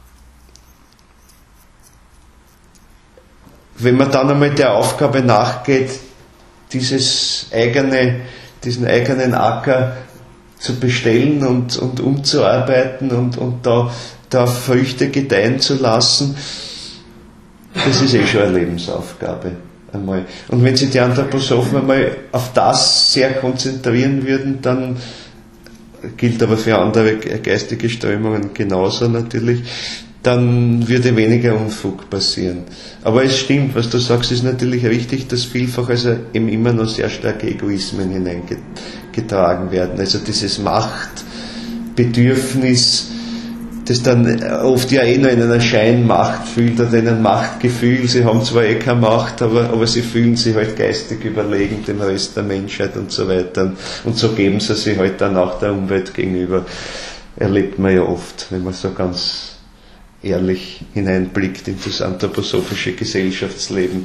wenn man dann einmal der Aufgabe nachgeht, diesen eigenen Acker zu bestellen und umzuarbeiten und da Früchte gedeihen zu lassen, das ist schon eine Lebensaufgabe. Einmal. Und wenn sich die Anthroposophen einmal auf das sehr konzentrieren würden, dann gilt aber für andere geistige Strömungen genauso natürlich, dann würde weniger Unfug passieren. Aber es stimmt, was du sagst, ist natürlich richtig, dass vielfach also eben immer noch sehr starke Egoismen hineingetragen werden. Also dieses Machtbedürfnis, das dann oft ja nur in einer Scheinmacht fühlt oder in einem Machtgefühl. Sie haben zwar keine Macht, aber sie fühlen sich halt geistig überlegen dem Rest der Menschheit und so weiter. Und so geben sie sich halt dann auch der Umwelt gegenüber. Erlebt man ja oft, wenn man so ganz ehrlich hineinblickt in das anthroposophische Gesellschaftsleben.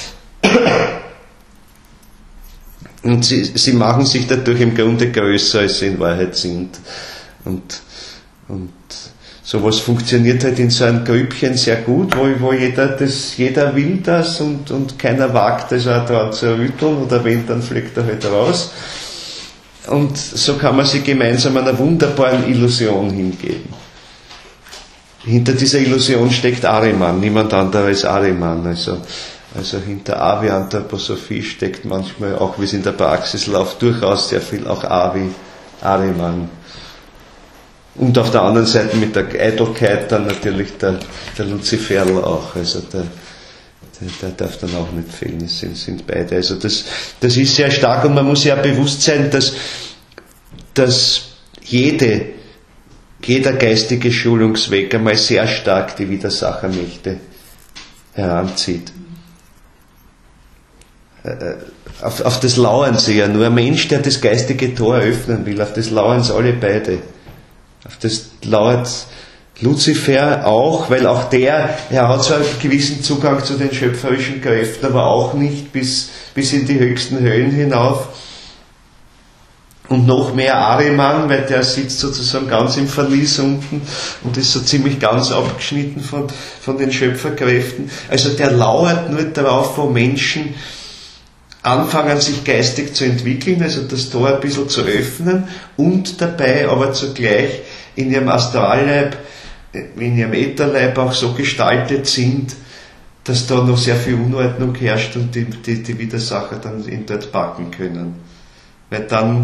Und sie machen sich dadurch im Grunde größer, als sie in Wahrheit sind. Und sowas funktioniert halt in so einem Grüppchen sehr gut, wo jeder will das und keiner wagt es auch daran zu rütteln oder wenn, dann fliegt er halt raus. Und so kann man sich gemeinsam einer wunderbaren Illusion hingeben. Hinter dieser Illusion steckt Ahriman, niemand anderer als Ahriman. Also hinter A wie Anthroposophie steckt manchmal, auch wie es in der Praxis läuft, durchaus sehr viel auch A wie Ahriman. Und auf der anderen Seite mit der Eitelkeit dann natürlich der Luziferl auch, also der darf dann auch nicht fehlen, es sind beide. Also das ist sehr stark und man muss ja bewusst sein, dass jeder geistige Schulungsweg einmal sehr stark die Widersachermächte heranzieht. auf das lauern sie ja. Nur ein Mensch, der das geistige Tor öffnen will, auf das lauern sie alle beide. Auf das lauert Luzifer auch, weil auch er hat zwar einen gewissen Zugang zu den schöpferischen Kräften, aber auch nicht bis in die höchsten Höhen hinauf. Und noch mehr Ahriman, weil der sitzt sozusagen ganz im Verlies unten und ist so ziemlich ganz abgeschnitten von den Schöpferkräften. Also der lauert nur darauf, wo Menschen anfangen, sich geistig zu entwickeln, also das Tor ein bisschen zu öffnen und dabei aber zugleich in ihrem Astralleib, in ihrem Ätherleib auch so gestaltet sind, dass da noch sehr viel Unordnung herrscht und die Widersacher dann ihn dort packen können. Weil dann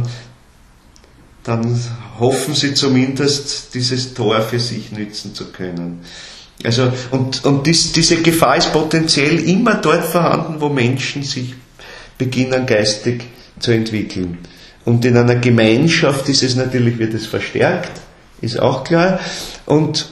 hoffen sie zumindest, dieses Tor für sich nützen zu können. Also, und diese Gefahr ist potenziell immer dort vorhanden, wo Menschen sich beginnen, geistig zu entwickeln. Und in einer Gemeinschaft ist es natürlich, wird es verstärkt, ist auch klar. Und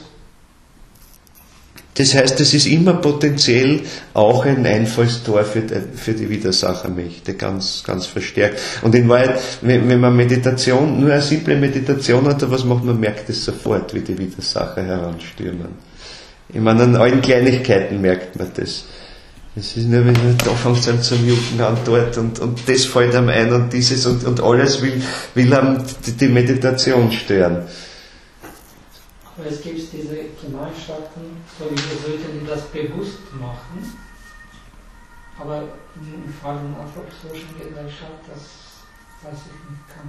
das heißt, es ist immer potenziell auch ein Einfallstor für die Widersachermächte, ganz, ganz verstärkt. Und in Wahrheit, wenn man Meditation, nur eine simple Meditation hat, was macht man, merkt es sofort, wie die Widersacher heranstürmen. Ich meine, an allen Kleinigkeiten merkt man das. Es ist nur, wenn man da fängt an zum Jucken an dort und das fällt einem ein und dieses und alles will einem die Meditation stören. Aber es gibt diese Gemeinschaften, wo wir sollten das bewusst machen, aber im Fall einer anthroposophischen Gesellschaft, das weiß ich nicht, kann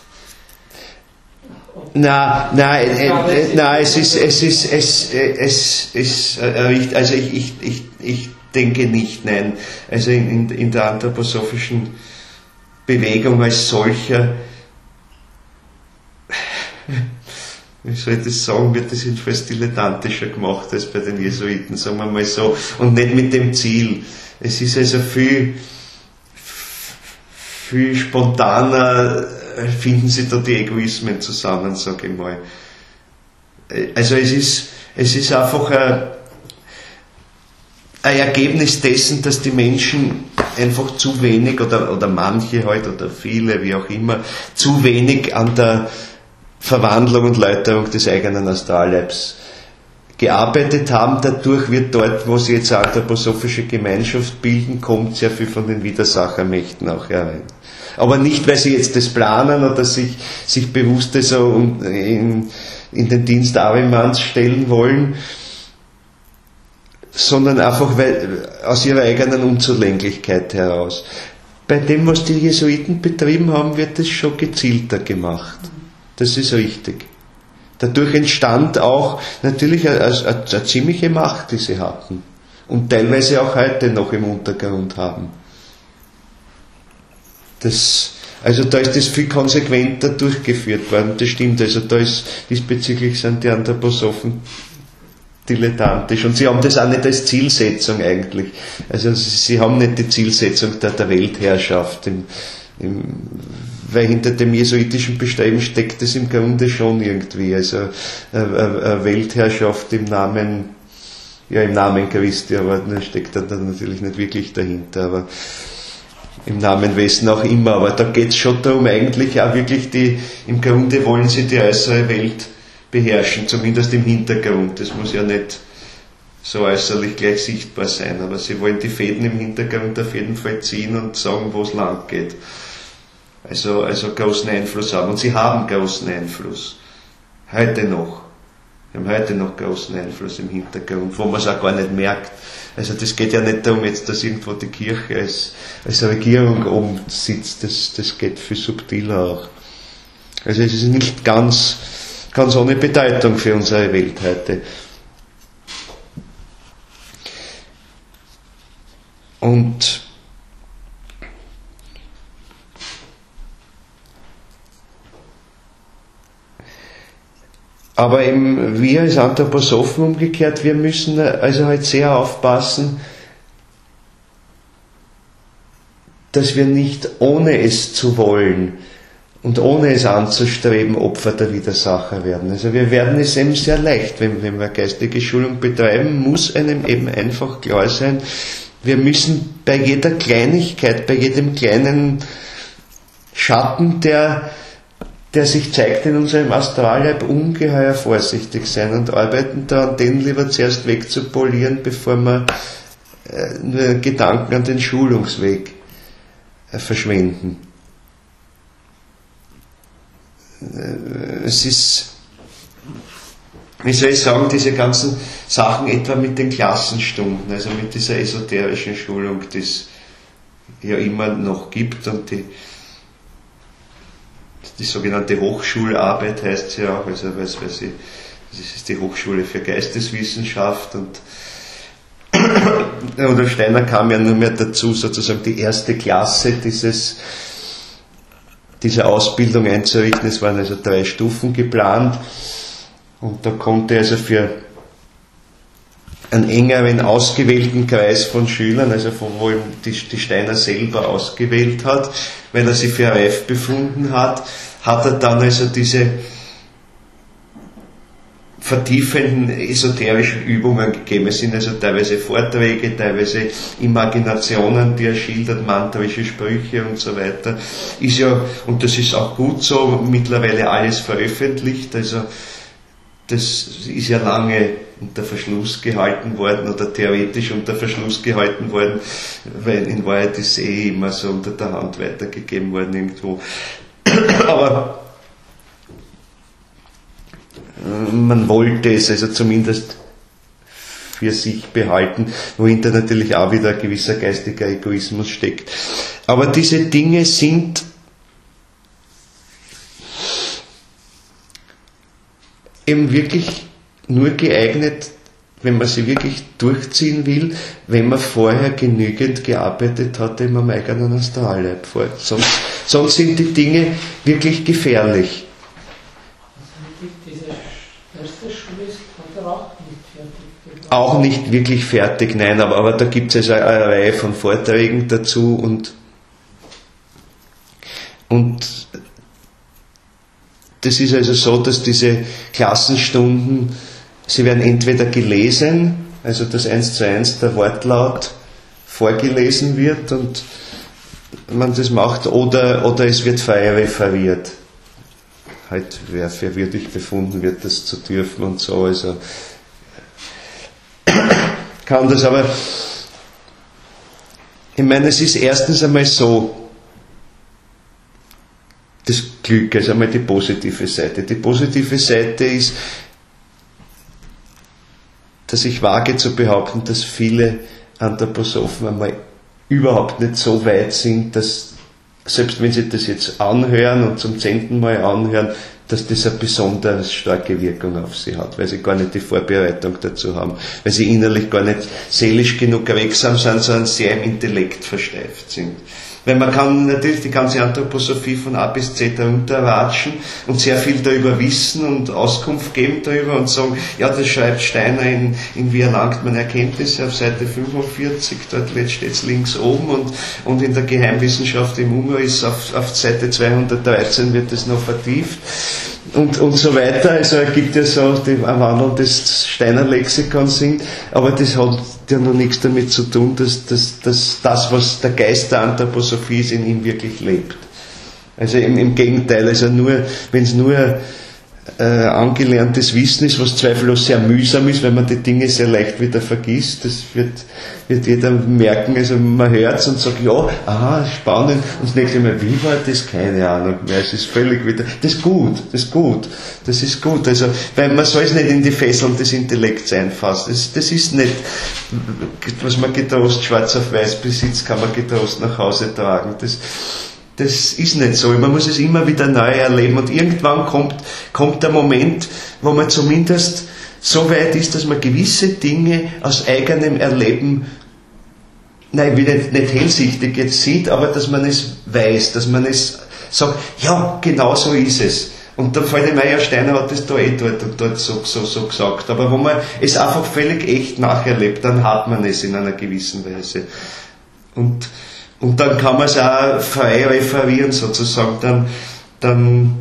ich nicht. Also ich denke nicht, nein. Also in der anthroposophischen Bewegung als solcher, wie soll ich das sagen, wird das jedenfalls dilettantischer gemacht als bei den Jesuiten, sagen wir mal so, und nicht mit dem Ziel. Es ist also viel spontaner, finden sie da die Egoismen zusammen, sage ich mal. Also es ist einfach ein Ergebnis dessen, dass die Menschen einfach zu wenig, oder manche halt, oder viele, wie auch immer, zu wenig an der Verwandlung und Läuterung des eigenen Astralleibs gearbeitet haben. Dadurch wird dort, wo sie jetzt eine anthroposophische Gemeinschaft bilden, kommt sehr viel von den Widersachermächten auch herein. Aber nicht, weil sie jetzt das planen oder sich bewusst so in den Dienst Ahrimans stellen wollen, sondern einfach aus ihrer eigenen Unzulänglichkeit heraus. Bei dem, was die Jesuiten betrieben haben, wird das schon gezielter gemacht. Das ist richtig. Dadurch entstand auch natürlich eine ziemliche Macht, die sie hatten. Und teilweise auch heute noch im Untergrund haben. Also da ist das viel konsequenter durchgeführt worden, das stimmt. Also diesbezüglich sind die Anthroposophen dilettantisch. Und sie haben das auch nicht als Zielsetzung eigentlich. Also sie haben nicht die Zielsetzung der Weltherrschaft weil hinter dem jesuitischen Bestreben steckt es im Grunde schon irgendwie, also eine Weltherrschaft im Namen Christi, aber das steckt dann natürlich nicht wirklich dahinter, aber im Namen wessen auch immer, aber da geht es schon darum, eigentlich auch wirklich im Grunde wollen sie die äußere Welt beherrschen, zumindest im Hintergrund, das muss ja nicht so äußerlich gleich sichtbar sein, aber sie wollen die Fäden im Hintergrund auf jeden Fall ziehen und sagen, wo es lang geht. Also großen Einfluss haben. Und sie haben großen Einfluss. Heute noch. Sie haben heute noch großen Einfluss im Hintergrund, wo man es auch gar nicht merkt. Also das geht ja nicht darum, jetzt, dass irgendwo die Kirche als Regierung oben sitzt. Das geht viel subtiler auch. Also es ist nicht ganz ohne Bedeutung für unsere Welt heute. Aber eben wir als Anthroposophen umgekehrt, wir müssen also halt sehr aufpassen, dass wir nicht, ohne es zu wollen und ohne es anzustreben, Opfer der Widersacher werden. Also wir werden es eben sehr leicht, wenn wir geistige Schulung betreiben, muss einem eben einfach klar sein, wir müssen bei jeder Kleinigkeit, bei jedem kleinen Schatten, der sich zeigt in unserem Astralleib, ungeheuer vorsichtig sein und arbeiten daran, den lieber zuerst wegzupolieren, bevor wir nur Gedanken an den Schulungsweg verschwenden. Es ist, wie soll ich sagen, diese ganzen Sachen etwa mit den Klassenstunden, also mit dieser esoterischen Schulung, die es ja immer noch gibt, und die sogenannte Hochschularbeit heißt sie auch, also das ist die Hochschule für Geisteswissenschaft, und oder Steiner kam ja nur mehr dazu, sozusagen die erste Klasse dieser Ausbildung einzurichten. Es waren also 3 Stufen geplant, und da konnte also für einen engeren ausgewählten Kreis von Schülern, also von wo ihm die Steiner selber ausgewählt hat, weil er sie für reif befunden hat er dann also diese vertiefenden esoterischen Übungen gegeben. Es sind also teilweise Vorträge, teilweise Imaginationen, die er schildert, mantrische Sprüche und so weiter. Ist ja, und das ist auch gut so, mittlerweile alles veröffentlicht, also das ist ja lange unter Verschluss gehalten worden oder theoretisch unter Verschluss gehalten worden, weil in Wahrheit ist immer so unter der Hand weitergegeben worden irgendwo. Aber man wollte es also zumindest für sich behalten, wohinter natürlich auch wieder ein gewisser geistiger Egoismus steckt. Aber diese Dinge sind eben wirklich nur geeignet, wenn man sie wirklich durchziehen will, wenn man vorher genügend gearbeitet hat in einem eigenen Astralleib. Sonst sind die Dinge wirklich gefährlich. Also diese erste Schule ist heute auch nicht fertig. Auch nicht wirklich fertig, nein, aber da gibt es also eine Reihe von Vorträgen dazu, und das ist also so, dass diese Klassenstunden, sie werden entweder gelesen, also dass 1:1 der Wortlaut vorgelesen wird und man das macht, oder es wird frei referiert. Halt, wer für würdig befunden wird, das zu dürfen und so, also kann das, aber ich meine, es ist erstens einmal so, das Glück, also einmal die positive Seite. Die positive Seite ist, dass ich wage zu behaupten, dass viele Anthroposophen einmal überhaupt nicht so weit sind, dass, selbst wenn sie das jetzt anhören und zum 10. Mal anhören, dass das eine besonders starke Wirkung auf sie hat, weil sie gar nicht die Vorbereitung dazu haben, weil sie innerlich gar nicht seelisch genug wirksam sind, sondern sehr im Intellekt versteift sind. Weil man kann natürlich die ganze Anthroposophie von A bis Z herunterratschen und sehr viel darüber wissen und Auskunft geben darüber und sagen, ja, das schreibt Steiner in Wie erlangt man Erkenntnisse auf Seite 45, dort steht es links oben, und in der Geheimwissenschaft im Humoris auf Seite 213 wird es noch vertieft. Und so weiter, also es gibt ja so die Erwandlung des Steiner Lexikons sind, aber das hat ja noch nichts damit zu tun, dass das, was der Geist der Anthroposophie ist, in ihm wirklich lebt. Also im Gegenteil, also wenn es nur angelerntes Wissen ist, was zweifellos sehr mühsam ist, weil man die Dinge sehr leicht wieder vergisst, das wird jeder merken, also man hört es und sagt, ja, aha, spannend, und das nächste Mal, wie war das? Keine Ahnung mehr, es ist völlig wieder, das ist gut, also, weil man soll es nicht in die Fesseln des Intellekts einfassen, das ist nicht, was man getrost schwarz auf weiß besitzt, kann man getrost nach Hause tragen, das ist nicht so. Man muss es immer wieder neu erleben, und irgendwann kommt der Moment, wo man zumindest so weit ist, dass man gewisse Dinge aus eigenem Erleben, nein, ich will nicht hellsichtig jetzt sieht, aber dass man es weiß, dass man es sagt, ja, genau so ist es. Und dann fällt mir ein, ja, Steiner hat das da dort und dort so gesagt. Aber wo man es einfach völlig echt nacherlebt, dann hat man es in einer gewissen Weise. Und dann kann man es auch frei referieren sozusagen, dann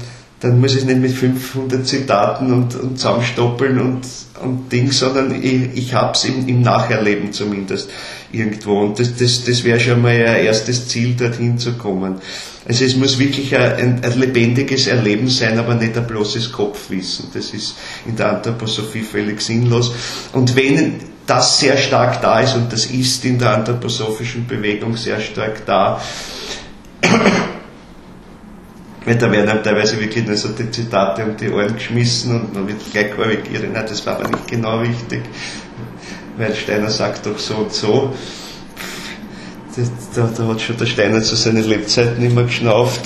dann muss ich es nicht mit 500 Zitaten und zusammenstoppeln und Ding, sondern ich habe es im Nacherleben zumindest irgendwo. Und das wäre schon mal ein erstes Ziel, dorthin zu kommen. Also es muss wirklich ein lebendiges Erleben sein, aber nicht ein bloßes Kopfwissen. Das ist in der Anthroposophie völlig sinnlos. Und wenn das sehr stark da ist, und das ist in der anthroposophischen Bewegung sehr stark da, da werden dann teilweise wirklich nur so die Zitate um die Ohren geschmissen und man wird gleich korrigiert, nein, das war aber nicht genau richtig, weil Steiner sagt doch so und so. Da hat schon der Steiner zu seinen Lebzeiten immer geschnauft.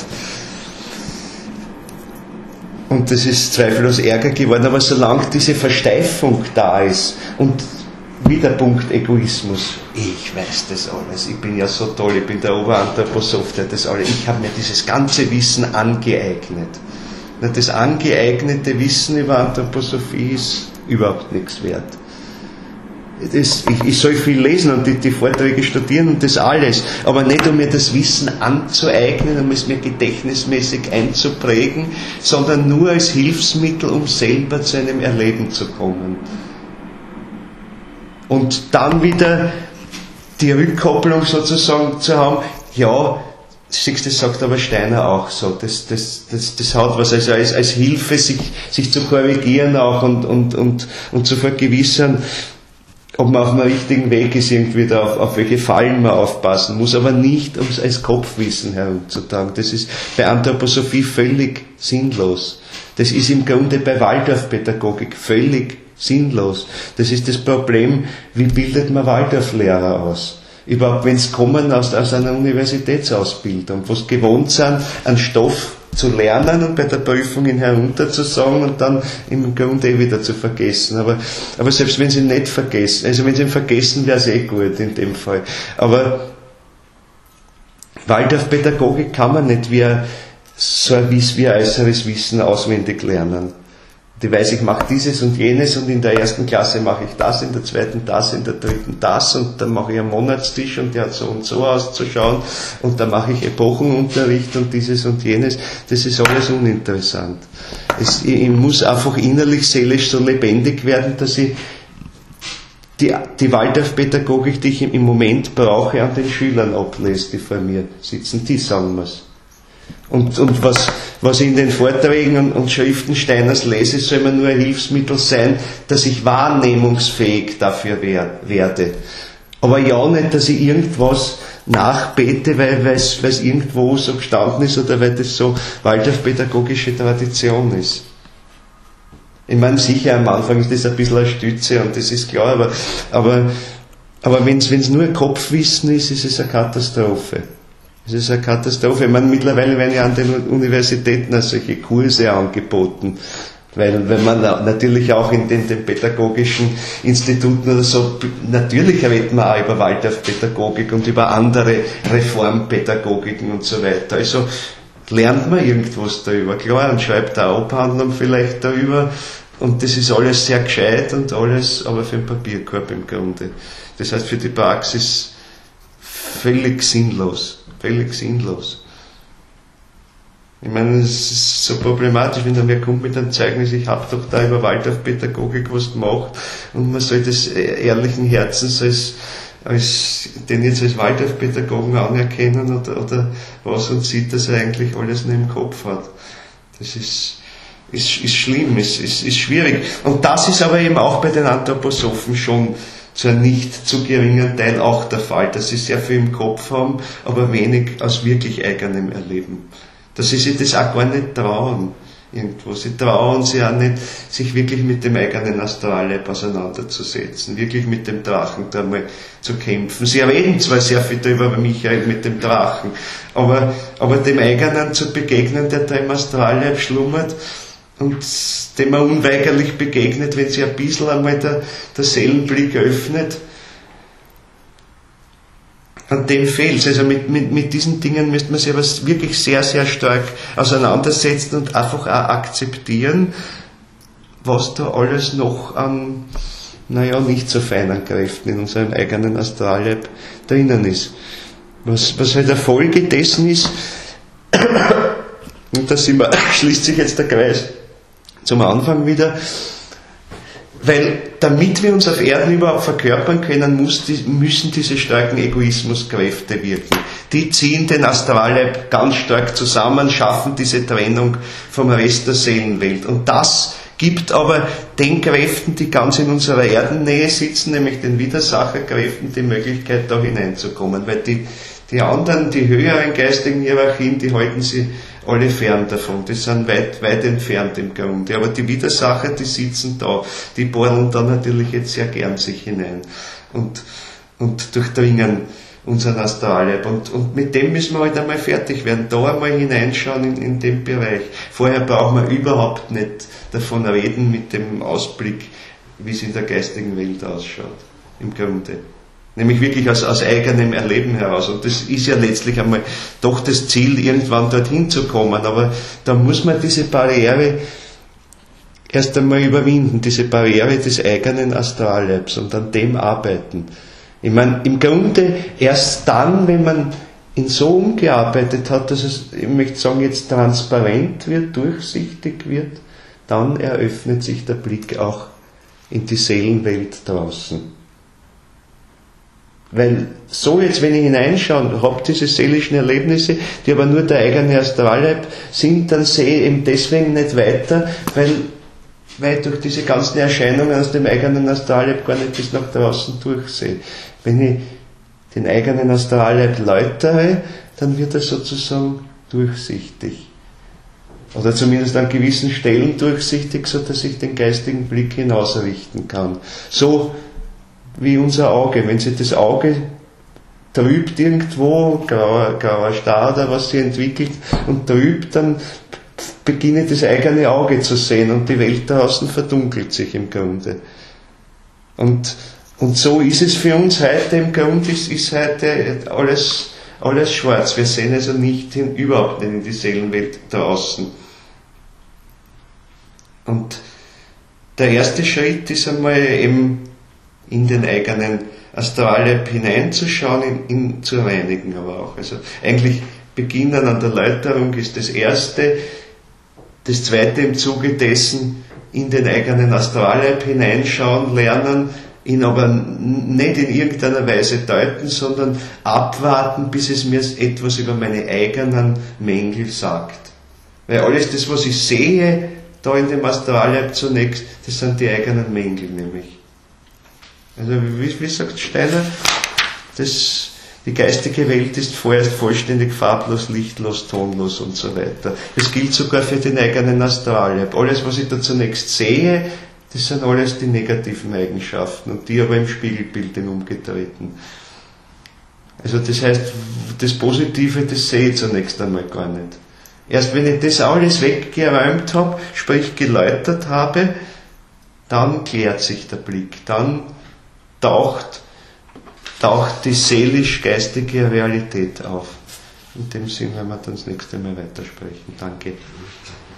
Und das ist zweifellos Ärger geworden, aber solange diese Versteifung da ist und wieder Punkt Egoismus. Ich weiß das alles. Ich bin ja so toll. Ich bin der Oberanthroposoph, der das alles. Ich habe mir dieses ganze Wissen angeeignet. Das angeeignete Wissen über Anthroposophie ist überhaupt nichts wert. Ich soll viel lesen und die Vorträge studieren und das alles, aber nicht um mir das Wissen anzueignen, um es mir gedächtnismäßig einzuprägen, sondern nur als Hilfsmittel, um selber zu einem Erleben zu kommen. Und dann wieder die Rückkopplung sozusagen zu haben, ja, das sagt aber Steiner auch so, das hat was, also als Hilfe, sich zu korrigieren auch und zu vergewissern, ob man auf dem richtigen Weg ist, irgendwie da auf welche Fallen man aufpassen muss, aber nicht, um es als Kopfwissen herumzutragen. Das ist bei Anthroposophie völlig sinnlos. Das ist im Grunde bei Waldorfpädagogik völlig sinnlos. Das ist das Problem, wie bildet man Waldorflehrer aus? Überhaupt, wenn es kommen aus einer Universitätsausbildung, wo es gewohnt sind, einen Stoff zu lernen und bei der Prüfung ihn herunterzusagen und dann im Grunde wieder zu vergessen. Aber selbst wenn sie ihn nicht vergessen, also wenn sie ihn vergessen, wäre es gut in dem Fall. Aber Waldorfpädagogik kann man nicht wie ein äußeres Wissen auswendig lernen. Ich weiß, ich mache dieses und jenes und in der ersten Klasse mache ich das, in der zweiten das, in der dritten das und dann mache ich einen Monatstisch und der hat so und so auszuschauen und dann mache ich Epochenunterricht und dieses und jenes. Das ist alles uninteressant. Ich muss einfach innerlich, seelisch so lebendig werden, dass ich die Waldorfpädagogik, die ich im Moment brauche, an den Schülern ablese, die vor mir sitzen, die sagen mir's. Und was ich in den Vorträgen und Schriften Steiners lese, soll immer nur ein Hilfsmittel sein, dass ich wahrnehmungsfähig dafür werde. Aber ja nicht, dass ich irgendwas nachbete, weil es irgendwo so gestanden ist oder weil das so waldorfpädagogische Tradition ist. Ich meine, sicher am Anfang ist das ein bisschen eine Stütze und das ist klar, aber wenn es nur ein Kopfwissen ist, ist es eine Katastrophe. Es ist eine Katastrophe. Ich meine, mittlerweile werden ja an den Universitäten solche Kurse angeboten, weil man natürlich auch in den pädagogischen Instituten oder so, natürlich redet man auch über Waldorfpädagogik und über andere Reformpädagogiken und so weiter. Also lernt man irgendwas darüber. Klar, und schreibt eine Abhandlung vielleicht darüber und das ist alles sehr gescheit und alles, aber für den Papierkorb im Grunde. Das heißt, für die Praxis völlig sinnlos. Völlig sinnlos. Ich meine, es ist so problematisch, wenn da wer kommt mit einem Zeugnis, ich habe doch da über Waldorfpädagogik was gemacht und man soll das ehrlichen Herzens den jetzt als Waldorfpädagogen anerkennen oder was und sieht, dass er eigentlich alles nur im Kopf hat. Das ist schlimm, ist schwierig. Und das ist aber eben auch bei den Anthroposophen schon zu einem nicht zu geringen Teil auch der Fall, dass sie sehr viel im Kopf haben, aber wenig aus wirklich eigenem Erleben. Dass sie sich das auch gar nicht trauen irgendwo. Sie trauen sich auch nicht, sich wirklich mit dem eigenen Astralleib auseinanderzusetzen, wirklich mit dem Drachen da mal zu kämpfen. Sie reden zwar sehr viel darüber, aber Michael mit dem Drachen, aber dem eigenen zu begegnen, der da im Astralleib schlummert, und dem man unweigerlich begegnet, wenn sich ein bisschen einmal der Seelenblick öffnet, an dem fehlt es. Also mit diesen Dingen müsste man sich aber wirklich sehr, sehr stark auseinandersetzen und einfach auch akzeptieren, was da alles noch an, nicht so feinen Kräften in unserem eigenen Astralleib drinnen ist. Was halt eine Folge dessen ist, und da schließt sich jetzt der Kreis zum Anfang wieder, weil damit wir uns auf Erden überhaupt verkörpern können, müssen diese starken Egoismuskräfte wirken. Die ziehen den Astralleib ganz stark zusammen, schaffen diese Trennung vom Rest der Seelenwelt. Und das gibt aber den Kräften, die ganz in unserer Erdennähe sitzen, nämlich den Widersacherkräften, die Möglichkeit, da hineinzukommen. Weil die anderen, die höheren geistigen Hierarchien, die halten sie alle fern davon. Die sind weit, weit entfernt im Grunde. Aber die Widersacher, die sitzen da. Die bohren da natürlich jetzt sehr gern sich hinein und durchdringen unseren Astralleib. Und mit dem müssen wir halt einmal fertig werden. Da einmal hineinschauen in den Bereich. Vorher brauchen wir überhaupt nicht davon reden mit dem Ausblick, wie es in der geistigen Welt ausschaut. Im Grunde. Nämlich wirklich aus eigenem Erleben heraus. Und das ist ja letztlich einmal doch das Ziel, irgendwann dorthin zu kommen. Aber da muss man diese Barriere erst einmal überwinden, diese Barriere des eigenen Astralleibs und an dem arbeiten. Ich meine, im Grunde erst dann, wenn man ihn so umgearbeitet hat, dass es, ich möchte sagen, jetzt transparent wird, durchsichtig wird, dann eröffnet sich der Blick auch in die Seelenwelt draußen. Weil so jetzt, wenn ich hineinschaue, habe diese seelischen Erlebnisse, die aber nur der eigene Astralleib sind, dann sehe ich eben deswegen nicht weiter, weil ich durch diese ganzen Erscheinungen aus dem eigenen Astralleib gar nicht bis nach draußen durchsehe. Wenn ich den eigenen Astralleib läutere, dann wird er sozusagen durchsichtig. Oder zumindest an gewissen Stellen durchsichtig, so dass ich den geistigen Blick hinausrichten kann. So wie unser Auge. Wenn sich das Auge trübt irgendwo, grauer Star oder was sie entwickelt und trübt, dann beginne das eigene Auge zu sehen und die Welt draußen verdunkelt sich im Grunde. Und so ist es für uns heute. Im Grunde ist heute alles schwarz. Wir sehen also überhaupt nicht in die Seelenwelt draußen. Und der erste Schritt ist einmal eben in den eigenen Astralleib hineinzuschauen, ihn zu reinigen aber auch. Also eigentlich beginnen an der Läuterung ist das erste. Das zweite im Zuge dessen in den eigenen Astralleib hineinschauen, lernen, ihn aber nicht in irgendeiner Weise deuten, sondern abwarten, bis es mir etwas über meine eigenen Mängel sagt. Weil alles das, was ich sehe, da in dem Astralleib zunächst, das sind die eigenen Mängel nämlich. Also wie sagt Steiner, die geistige Welt ist vorerst vollständig farblos, lichtlos, tonlos und so weiter. Das gilt sogar für den eigenen Astralleib. Alles, was ich da zunächst sehe, das sind alles die negativen Eigenschaften und die aber im Spiegelbild den umgetreten. Also das heißt, das Positive, das sehe ich zunächst einmal gar nicht. Erst wenn ich das alles weggeräumt habe, sprich geläutert habe, dann klärt sich der Blick, dann taucht die seelisch-geistige Realität auf. In dem Sinn werden wir dann das nächste Mal weitersprechen. Danke.